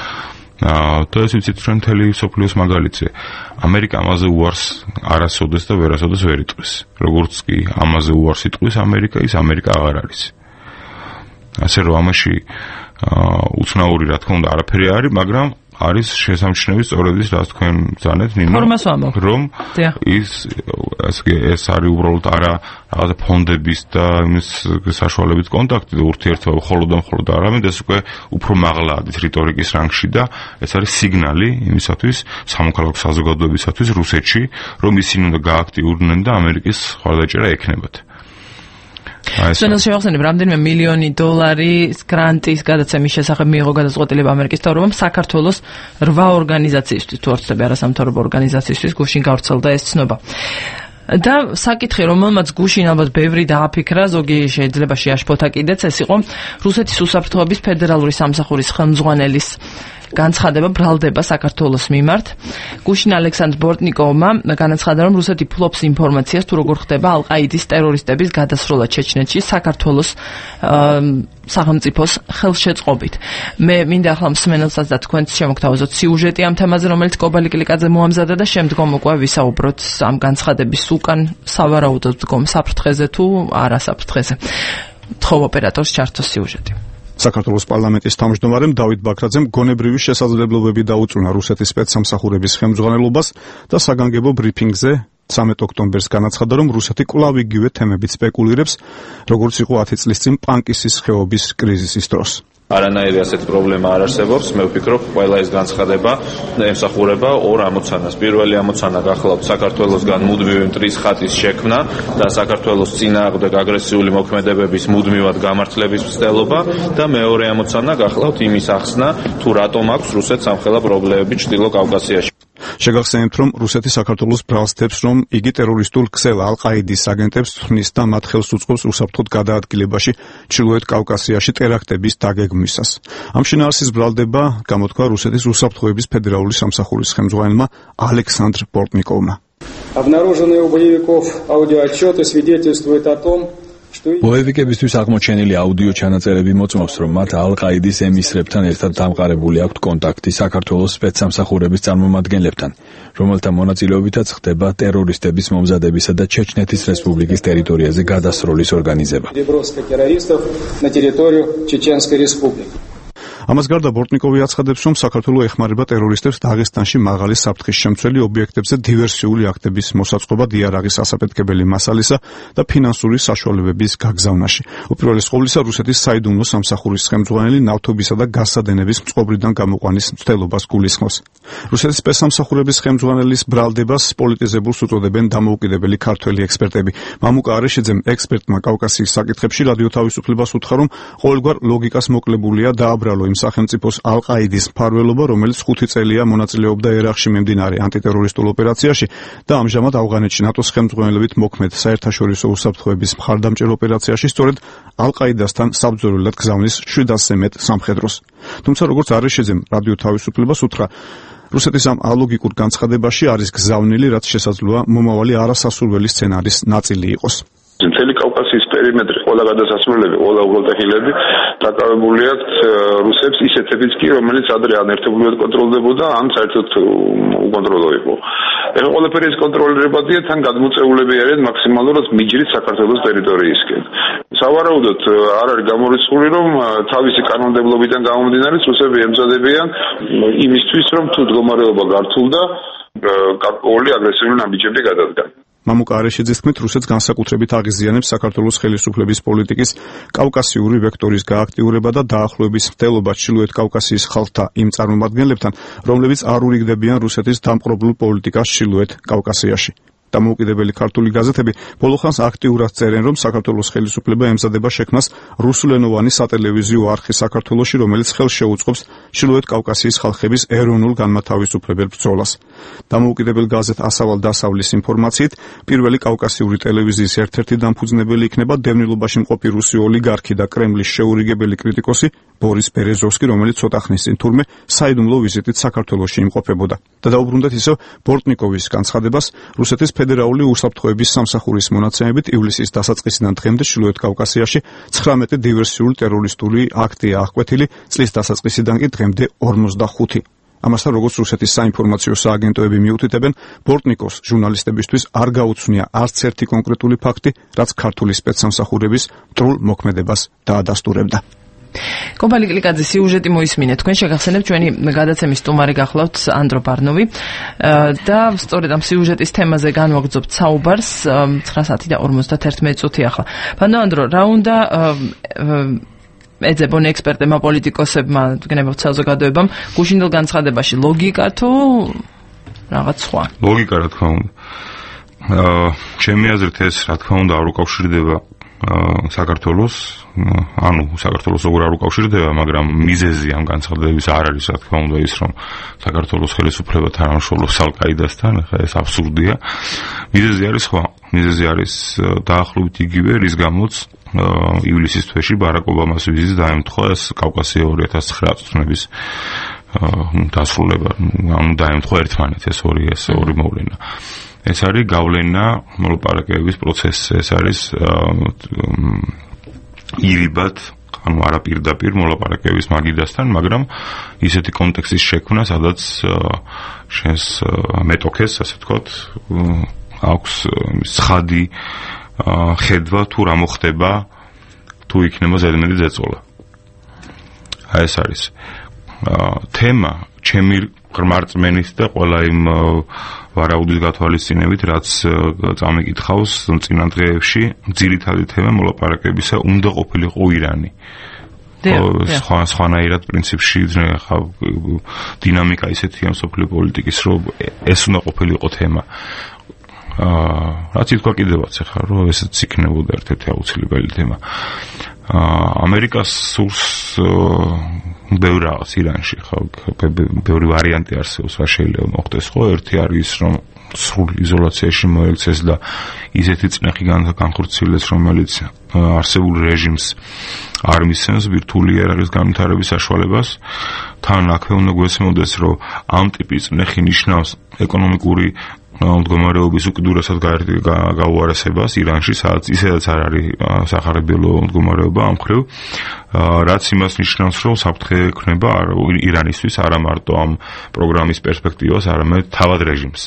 და ეს ვიცით ჩვენ მთელი მსოფლიოს მაგალითზე. ამერიკა ამაზე უარს არასოდეს და ვერასოდეს ვერ იტყვის. როგორც კი ამაზე უარს იტყვის ამერიკა, ის ამერიკა აღარ არის. ასე რომ ამაში უცნაური რა თქმა უნდა არაფერი არის, მაგრამ არის შესამჩნევი სწორედ ის, რაც თქვენ ბრძანეთ, ნინო, რომ ის ეს არის უბრალოდ არა რაღაცა ფონდების და იმის საშუალებით კონტაქტი და ურთიერთობა მხოლოდ და მხოლოდ არამედ ეს უკვე უფრო მაღლა არის რიტორიკის რანგში და ეს არის სიგნალი იმისათვის, სამოქალაქო საზოგადოებისათვის რუსეთში, რომ ისინი უნდა გააქტიურდნენ და ამერიკის მხარდაჭერა ექნებათ. სანამ შევახსენებ, რამდენიმე მილიონი დოლარის გრანტის გადაცემის შესახებ მიიღო გადაწყვეტილება ამერიკის მთავრობამ საქართველოს რვა ორგანიზაციისთვის, თუ არ ვცდები, არასამთავრობო ორგანიზაციისთვის გუშინ გავრცელდა ეს ცნობა. და საკითხი, რომელმაც გუშინ ალბათ ბევრი დააფიქრა, ზოგი შეიძლება შეაშფოთა კიდეც, ეს იყო რუსეთის უსაფრთხოების ფედერალური სამსახურის ხელმძღვანელის განცხადება ბრალდება საქართველოს მიმართ. გუშინ ალექსანდრ ბორტნიკოვმა განაცხადა, რომ რუსეთი ფლობს ინფორმაციას, თუ როგორ ხდება ალ-ყაიდის ტერორისტების გადასროლა ჩეჩნეთში საქართველოს სახელმწიფოს ხელშეწყობით. მე მინდა ახლა მსმენელსაც და თქვენს შემოგთავაზოთ სიუჟეტი ამ თემაზე, რომელიც კობალი კლიკაძე მოამზადა და შემდგომ უკვე ვისაუბროთ ამ განცხადების უკან სავარაუდოდ დგომ საფრთხეზე თუ არა საფრთხეზე. თხოვ ოპერატორს ჩართოს სიუჟეტი. საქართველოს პარლამენტის თავმჯდომარემ დავით ბაქრაძემ გონებრივი შესაძლებლობები დაუწუნა რუსეთის სპეცსამსახურების ხელმძღვანელობას და საგანგებო ბრიფინგზე ცამეტ ოქტომბერს განაცხადა, რომ რუსეთი კვლავ იგივე თემებით სპეკულირებს, როგორც იყო ათი წლის წინ პანკისის ხეობის კრიზისის დროს. არანაირი ასეთი პრობლემა არ არსებობს. მე ვფიქრობ, ყველა ეს განცხადება ემსახურება ორ ამოცანას. პირველი ამოცანა გახლავთ საქართველოსგან მუდმივი მტრის ხატის შექმნა და საქართველოს წინააღმდეგ აგრესიული მოქმედებების მუდმივად გამართლების მცდელობა და მეორე ამოცანა გახლავთ იმის ახსნა, თუ რატომ აქვს რუსეთს ამხელა პრობლემები ჩრდილო კავკასიაში. შეგახსენებთ, რომ რუსეთი საქართველოს ბრალს დებს, რომ იგი ტერორისტულ ქსელ ალ-ყაიდის აგენტებს თვნის და მათ ხელს უწყობს უსაფრთხოდ გადაადგილებაში ჩრდილოეთ კავკასიაში ტერაქტების დაგეგმვისას. ამ შინაარსის ბრალდება გამოთქვა რუსეთის უსაფრთხოების ფედერალური სამსახურის ხელმძღვანელმა ალექსანდრ ბორტნიკოვმა. Обнаруженные у боевиков аудиоотчеты свидетельствуют о том, ბოევიკებისთვის აღმოჩენილი აუდიო ჩანაწერები მოწმობს, რომ მათ ალ-ყაიდის ემისრებთან ერთად დამყარებული აქვთ კონტაქტი საქართველოს სპეცსამსახურების წარმომადგენლებთან, რომელთა მონაწილეობითაც ხდება ტერორისტების მომზადებისა და ჩეჩნეთის რესპუბლიკის ტერიტორიაზე გადასროლის ორგანიზება. ამას გარდა ბორტნიკოვი აცხადებს, რომ საქართველო ეხმარება ტერორისტებს დაღესტანში მაღალი საფრთხის შემცველი ობიექტებზე დივერსიული აქტების მოსაწყობად იარაღის ასაფეთქებელი მასალისა და ფინანსური საშუალებების გაგზავნაში. უპირველეს ყოვლისა რუსეთის საიდუმლო სამსახურის ხელმძღვანელი ნავთობისა და გაზსადენების წყობრიდან გამოყვანის მცდელობას გულისხმობს. რუსეთის სპეცსამსახურების ხელმძღვანელის ბრალდებას პოლიტიზებულს უწოდებენ დამოუკიდებელი ქართველი ექსპერტები. მამუკა არეშიძემ ექსპერტმა კავკასიის საკითხებში რადიო თავისუფლებას უთხრა, რომ ყოველგვარ ლოგიკას მოკლებულია დააბრალო იმ სახელმწიფოს ალ-ყაიდის მფარველობა, რომელიც ხუთი წელია მონაწილეობდა ერაყში მიმდინარე ანტიტერორისტულ ოპერაციაში და ამჟამად ავღანეთში ნატოს ხელმძღვანელობით მოქმედ საერთაშორისო უსაფრთხოების მხარდამჭერ ოპერაციაში სწორედ ალ-ყაიდასთან საბრძოლველად გზავნის შვიდასზე მეტ სამხედროს. თუმცა როგორც არეშიძემ რადიო თავისუფლებას უთხრა, რუსეთის ამ ალოგიკურ განცხადებაში არის გზავნილი, რაც შესაძლოა მომავალი არასასურველი სცენარის ნაწილი იყოს. მთელი კავკასიის პერიმეტრი, ყველა გადასასვლელები, ყველა უღელტეხილები დაკავებული აქვთ რუსებს ისეთებიც კი, რომელიც ადრე ან ერთობლივად კონტროლდებოდა, ან საერთოდ უკონტროლო იყო. ეხლა ყველაფერი ეს კონტროლირებადია, თან გადმოწეულები არიან მაქსიმალურად მიჯრით საქართველოს ტერიტორიისკენ. სავარაუდოდ არ არის გამორიცხული, რომ თავისი კანონმდებლობიდან გამომდინარე რუსები ემზადებიან იმისთვის, რომ თუ მდგომარეობა გართულდა, გარკვეული აგრესიული ნაბიჯები გადადგან. მამუკა არეშიძის თქმით, რუსეთს განსაკუთრებით აღიზიანებს საქართველოს ხელისუფლების პოლიტიკის კავკასიური ვექტორის გააქტიურება და დაახლოების მცდელობა ჩრდილოეთ კავკასიის ხალხთა იმ წარმომადგენლებთან, რომლებიც არ ურიგდებიან რუსეთის დამპყრობლურ პოლიტიკას ჩრდილოეთ კავკასიაში. დამოუკიდებელი ქართული გაზეთები ბოლოხანს აქტიურად წერენ, რომ საქართველოს ხელისუფლება ემზადება შექმნას რუსულენოვანი სატელევიზიო არხი საქართველოში, რომელიც ხელს შეუწყობს ჩრდილოეთ კავკასიის ხალხების ეროვნულ განმათავისუფლებელ ბრძოლას. დამოუკიდებელ გაზეთ ასავალ დასავლის ინფორმაციით, პირველი კავკასიური ტელევიზიის ერთ-ერთი დამფუძნებელი იქნება დევნილობაში მყოფი რუსი ოლიგარქი და კრემლის შეურიგებელი კრიტიკოსი ბორის ბერეზოვსკი, რომელიც ცოტა ხნის წინ თურმე საიდუმლო ვიზიტით საქართველოში იმყოფებოდა. და დაუბრუნდეთ ისევ ბორტნიკოვის განცხადებას, რუსეთის ფედერალური უსაფრთხოების სამსახურის მონაცემებით ივლისის დასაწყისიდან დღემდე ჩრდილოეთ კავკასიაში ცხრამეტი დივერსიული ტერორისტული აქტია აღკვეთილი, წლის დასაწყისიდან კი დღემდე ორმოცდახუთი. ამასთან, როგორც რუსეთის საინფორმაციო სააგენტოები მიუთითებენ, ბორტნიკოვს ჟურნალისტებისთვის არ გაუცნია არც ერთი კონკრეტული ფაქტი, რაც ქართული სპეცსამსახურების მტრულ მოქმედებას დაადასტურებდა. კომპანი კლიკაძის სიუჟეტი მოისმინეთ. თქვენ შეგახსენებთ ჩვენი გადაცემის სტუმარი გახლავთ ანდრო ბარნოვი და სწორედ ამ სიუჟეტის თემაზე განვაგრძობთ საუბარს ცხრა საათი და ორმოცდაერთმეტი წუთი ახლა. ბანო ანდრო, რა უნდა ეძებონ ექსპერტებმა, პოლიტიკოსებმა, გნებავთ საზოგადოებამ გუშინდელ განცხადებაში ლოგიკა თუ რაღაც სხვა? ლოგიკა, რა თქმა უნდა. აა ჩემი აზრით ეს რა თქმა უნდა არ უკავშირდება საქართველოს, ანუ საქართველოს როგორ არ უკავშირდება, მაგრამ მიზეზი ამ განცხადების არ არის, რა თქმა უნდა, ის რომ საქართველოს ხელისუფლება თანამშრომლობს ალ-ყაიდასთან, ხა ეს აბსურდია. მიზეზი არის სხვა, მიზეზი არის დაახლოებით იგივე, რის გამოც ივლისის თვეში ბარაკ ობამას ვიზიტს დაემთხვა ეს კავკასია ორი ათას ცხრა წლების დასრულება, ანუ დაემთხვა ერთმანეთს ეს ორი ეს ორი მოვლენა. ეს არის გავლენა მოლაპარაკებების პროცესზე, ეს არის ირიბად, ანუ არა პირდაპირ მოლაპარაკებების მაგიდასთან, მაგრამ ისეთი კონტექსტის შექმნა, სადაც შენს მეტოქეს, ასე ვთქვათ, აქვს ცხადი ხედვა თუ რა მოხდება, თუ იქნება ზედმეტი ზეწოლა. აი ეს არის თემა, ჩემი ღრმარწმენით და ყველა იმ ვარაუდის გათვალისწინებით, რაც წამიკითხავს წინა დღეებში, ძირითადი თემა მოლაპარაკებისა უნდა ყოფილიყო ირანი. სხვა სხვანაირად პრინციპში დინამიკა ისეთია მსოფლიო პოლიტიკის, რომ ეს უნდა ყოფილიყო თემა. რაც ითქვა კიდევაც ახლა, რომ ესეც იქნებოდა ერთ-ერთი აუცილებელი თემა. ამერიკას სურს ბევრი რაღაც ირანში, ხო, ბევრი ვარიანტი არსებობს, რა შეიძლება მოხდეს, ხო, ერთი არის ის, რომ სრულ იზოლაციაში მოექცეს და ისეთი წნეხი განხორციელდეს, რომელიც არსებულ რეჟიმს არ მისცემს ბირთვული იარაღის განვითარების საშუალებას. თან აქვე უნდა გვესმოდეს, რომ ამ ტიპის წნეხი ნიშნავს ეკონომიკური მდგომარეობის უკიდურესად გაუარესებას ირანში, სადაც ისედაც არ არის სახარებელო მდგომარეობა ამ მხრივ, რაც იმას ნიშნავს, რომ საფრთხე ექნება ირანისთვის არა მარტო ამ პროგრამის პერსპექტივას, არამედ თავად რეჟიმს.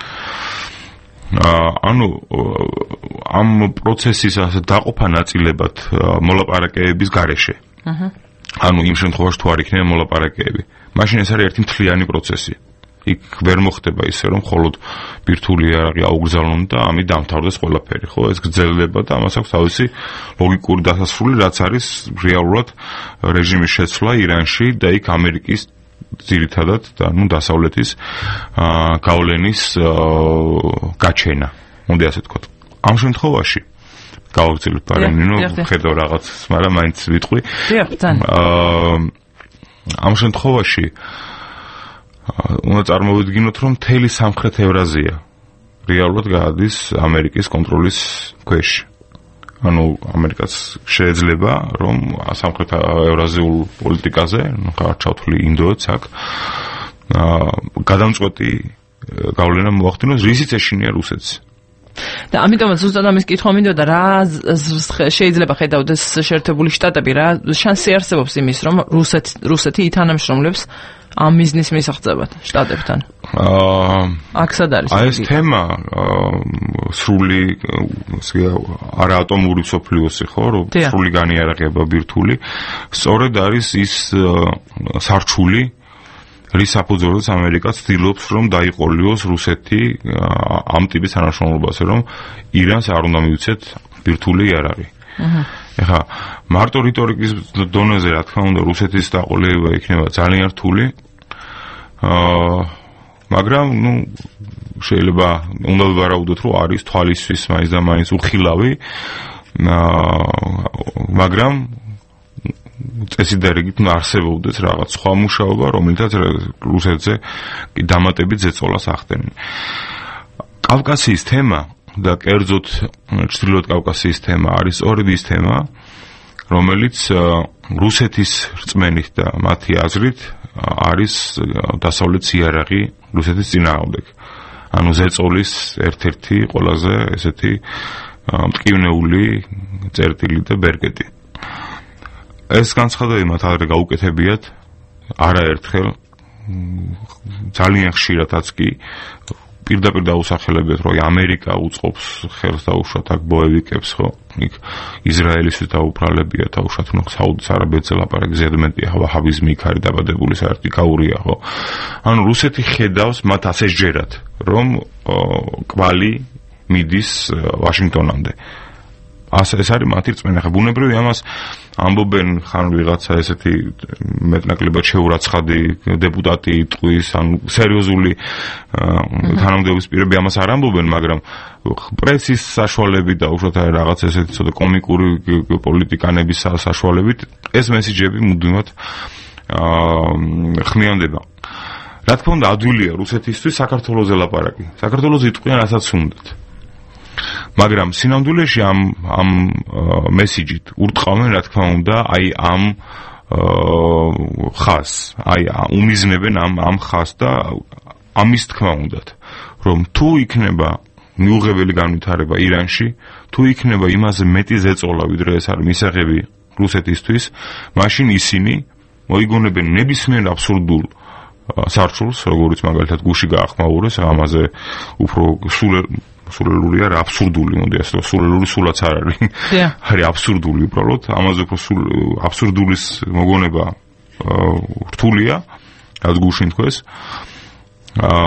ანუ ამ პროცესის ასე დაყოფა ნაწილებად მოლაპარაკებების გარეშე. ანუ იმ შემთხვევაში თუ არ იქნება მოლაპარაკებები, მაშინ ეს არის ერთი მთლიანი პროცესი. იქ ვერ მოხდება ისე, რომ მხოლოდ ბირთვული იარაღი აუგზავნონ და ამით დამთავრდეს ყველაფერი, ხო? ეს გრძელდება და ამას აქვს თავისი ლოგიკური დასასრული, რაც არის რეალურად რეჟიმის შეცვლა ირანში და იქ ამერიკის ძირითადად და ნუ დასავლეთის გავლენის გაჩენა, მოდი ასე ვთქვათ. ამ შემთხვევაში გავაგრძელებ პარენინო, ხედავ რაღაც, მაგრამ მაინც ვიტყვი. ამ შემთხვევაში უნდა წარმოვიდგინოთ, რომ მთელი სამხრეთ ევრაზია რეალურად გადის ამერიკის კონტროლის ქვეშ. ანუ ამერიკაც შეიძლება, რომ სამხრეთ ევრაზიულ პოლიტიკაზე, ну, ჩავთვლი ინდოეთს აქ, გადამწყვეტი გავლენა მოახდინოს, რისიც ეშინია რუსეთს. და ამიტომაც ზუსტად ამის კითხვა მინდოდა რა შეიძლება ხედავდეს შეერთებული შტატები რა შანსი არსებობს იმის რომ რუსეთ რუსეთი ითანამშრომლებს ამ მიზნის მისაღწევად შტატებთან. აა აქ სად არის? აი ეს თემა სრული არა ატომური სოფლიოსი ხო, რომ სრული განიარაღება ბირთვული, სწორედ არის ის სარჩული რის საფუძველზეც ამერიკა ცდილობს რომ დაიყოლიოს რუსეთი ამ ტიპის თანამშრომლობაზე, რომ ირანს არ უნდა მივცეთ ბირთვული იარაღი. ეხლა მარტო რიტორიკის დონეზე რა თქმა უნდა რუსეთის დაყოლება იქნება ძალიან რთული. აა მაგრამ ნუ შეიძლება უნდა ვარაუდოთ რომ არის თვალისთვის მაინც და მაინც უხილავი. აა მაგრამ წესიდერიგით არსებობდეს რაღაც სხვა მუშაობა, რომელთაც რუსეთზე დამატებით ზეწოლას ახდენენ. კავკასიის თემა და კერძოდ ჩრდილოეთ კავკასიის თემა არის სწორედ ის თემა, რომელიც რუსეთის რწმენით და მათი აზრით არის დასავლეთ იარაღი რუსეთის წინააღმდეგ. ანუ ზეწოლის ერთ-ერთი ყველაზე ესეთი მტკივნეული წერტილი და ბერკეტი. ეს განცხადებები მათ ადრე გაუკეთებიათ არაერთხელ ძალიან ხშირადაც კი პირდაპირ დაუსახელებიათ რომ ამერიკა უწყობს ხელს დაუშვათ აქ ბოევიკებს ხო იქ ისრაელისთვის დაუბრალებია დაუშვათ ნუ საუდის არაბეთზე ლაპარაკი ზედმეტია ვაჰაბიზმი იქ არის დაბადებული საერთოდ კაურია ხო ანუ რუსეთი ხედავს მათ ასე ჯერათ რომ კვალი მიდის ვაშინგტონამდე ასე ეს არის მათი რწმენა ხა ბუნებრივია ამას ამბობენ ხან ვიღაცა ესეთი მეტნაკლებად შეურაცხადი დეპუტატი ტყვის ან სერიოზული თანამდებობის პირები ამას არ ამბობენ მაგრამ პრესის საშუალებით და უშუალოდ რაღაც ესეთი ცოტა კომიკური პოლიტიკანების საშუალებით ეს მესიჯები მუდმივად ხმიანდება რა თქმა უნდა ადვილია რუსეთისთვის საქართველოზე ლაპარაკი საქართველოს იტყვიან რასაც უნდათ მაგრამ სინამდვილეში ამ ამ მესიჯით ურტყავენ რა თქმა უნდა აი ამ ხას აი უმიზნებენ ამ ამ ხას და ამის თქმა უნდათ რომ თუ იქნება მიუღებელი განვითარება ირანში თუ იქნება იმაზე მეტი ზეწოლა ვიდრე ეს არის მისაღები რუსეთისთვის მაშინ ისინი მოიგონებენ ნებისმიერ აბსურდულ სარჩულს როგორც მაგალითად გუში გაახმაურეს ამაზე უფრო სულ სულელური არა აბსურდული მოდი ასე რომ სულელური სულაც არ არის არის აბსურდული უბრალოდ ამაზე უფრო სულ აბსურდულის მოგონება რთულია რაც გუშინ თქვეს აა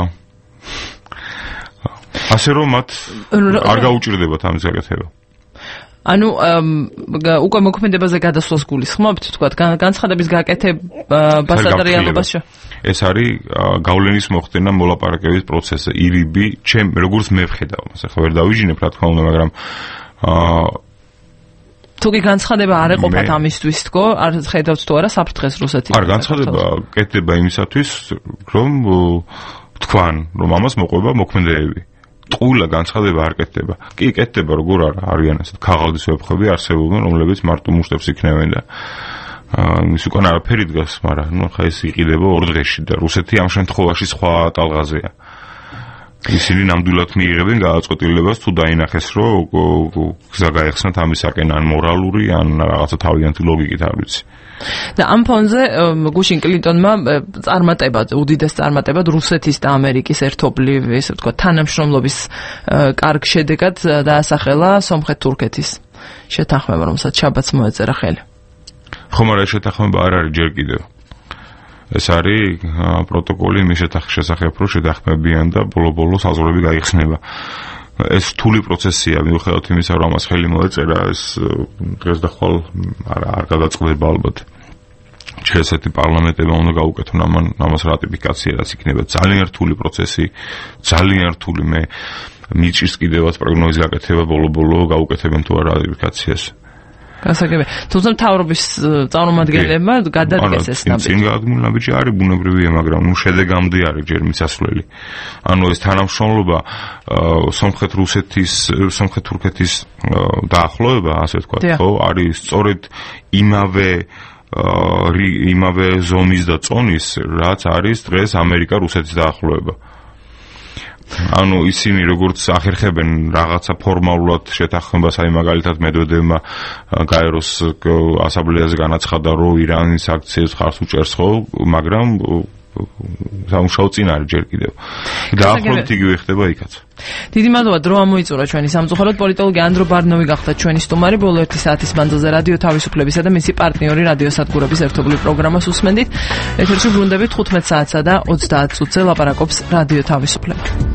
ასე რომ მათ არ გაუჭირდებათ ამის გაკეთება ანუ უკვე მოქმედებაზე გადასვლას გულისხმობთ თქვა განცხადების გაკეთებასა და რეალობაში ეს არის გავლენის მოხდენა მოლაპარაკების პროცესზე ირიბი ჩემ როგორც მე ვხედავ მას ახლა ვერ დავიჯინებ რა თქმა უნდა მაგრამ აა თუკი განცხადება არ ეყოფათ ამისთვის თქო არ ხედავთ თუ არა საფრთხეს რუსეთის არ განცხადება კეთდება იმისათვის რომ თქვან რომ ამას მოყვება მოქმედებები ტყუილა განცხადება არ კეთდება კი კეთდება როგორ არა არიან ასეთ ქაღალდის ვებხები არსებობენ რომლებიც მარტო მუშტებს იქნევენ და ის უკან არაფერი დგას მაგრამ ნუ ხა ეს იყიდება ორ დღეში და რუსეთი ამ შემთხვევაში სხვა ტალღაზეა ისინი ნამდვილად მიიღებენ გადაწყვეტილებას თუ დაინახეს რომ გზა გაეხსნათ ამისაკენ ან მორალური ან რაღაცა თავიანთი ლოგიკით არ ვიცი და ამ ფონზე გუშინ კლინტონმა წარმატება უდიდეს წარმატებად რუსეთის და ამერიკის ერთობლივ ესე ვთქვა თანამშრომლობის კარგ შედეგად დაასახელა სომხეთ-თურქეთის შეთანხმება რომელსაც შაბათს მოეწერა ხელი ხომ არა შეთანხმება არ არის ჯერ კიდევ ეს არის პროტოკოლი მის შესახებ რომ შეთანხმებიან და ბოლო-ბოლო საზღვრები გაიხსნება ეს რთული პროცესია მიუხედავად იმისა რომ ამას ხელი მოეწერა ეს დღეს და ხვალ არ არ გადაწყდება ალბათ შესეთი პარლამენტებმა უნდა გაუკეთონ ამან ამას რატიფიკაციაც იქნება ძალიან რთული პროცესი ძალიან რთული მე მიჭირს კიდევაც პროგნოზის გაკეთება ბოლო-ბოლო გაუკეთებენ თუ არა რატიფიკაციას გასაგებია თუმცა მთავრობის წარმომადგენლებმა გადადგეს ეს ნაბიჯი წინ გადმულ ნაბიჯი არის ბუნებრივია მაგრამ ნუ შედეგამდე არის ჯერ მისასვლელი ანუ ეს თანამშრომლობა სომხეთ-რუსეთის სომხეთ-თურქეთის დაახლოება ასე ვთქვათ ხო არის სწორედ იმავე იმავე ზომის და წონის რაც არის დღეს ამერიკა-რუსეთის დაახლოება ანუ ისინი როგორც ახერხებენ რაღაცა ფორმალურად შეთანხმებას, აი მაგალითად მედვედევმა გაეროს ასამბლეაზე განაცხადა, რომ ირანის აქციებს ხარს უჭერს ხო, მაგრამ სამუშაო წინ არის ჯერ კიდევ. დაახლოებით იგივე ხდება იქაც. დიდი მადლობა, დრო ამოიწურა ჩვენი სამწუხაროდ. პოლიტოლოგი ანდრო ბარნოვი გახდა ჩვენი სტუმარი. ბოლო ერთი საათის მანძილზე რადიო თავისუფლებისა და მისი პარტნიორი რადიო სადგურების ერთობლივ პროგრამას უსმენდით. ეთერში ბრუნდებით თხუთმეტ საათსა და ოცდაათ წუთზე ლაპარაკობს რადიო თავისუფლება.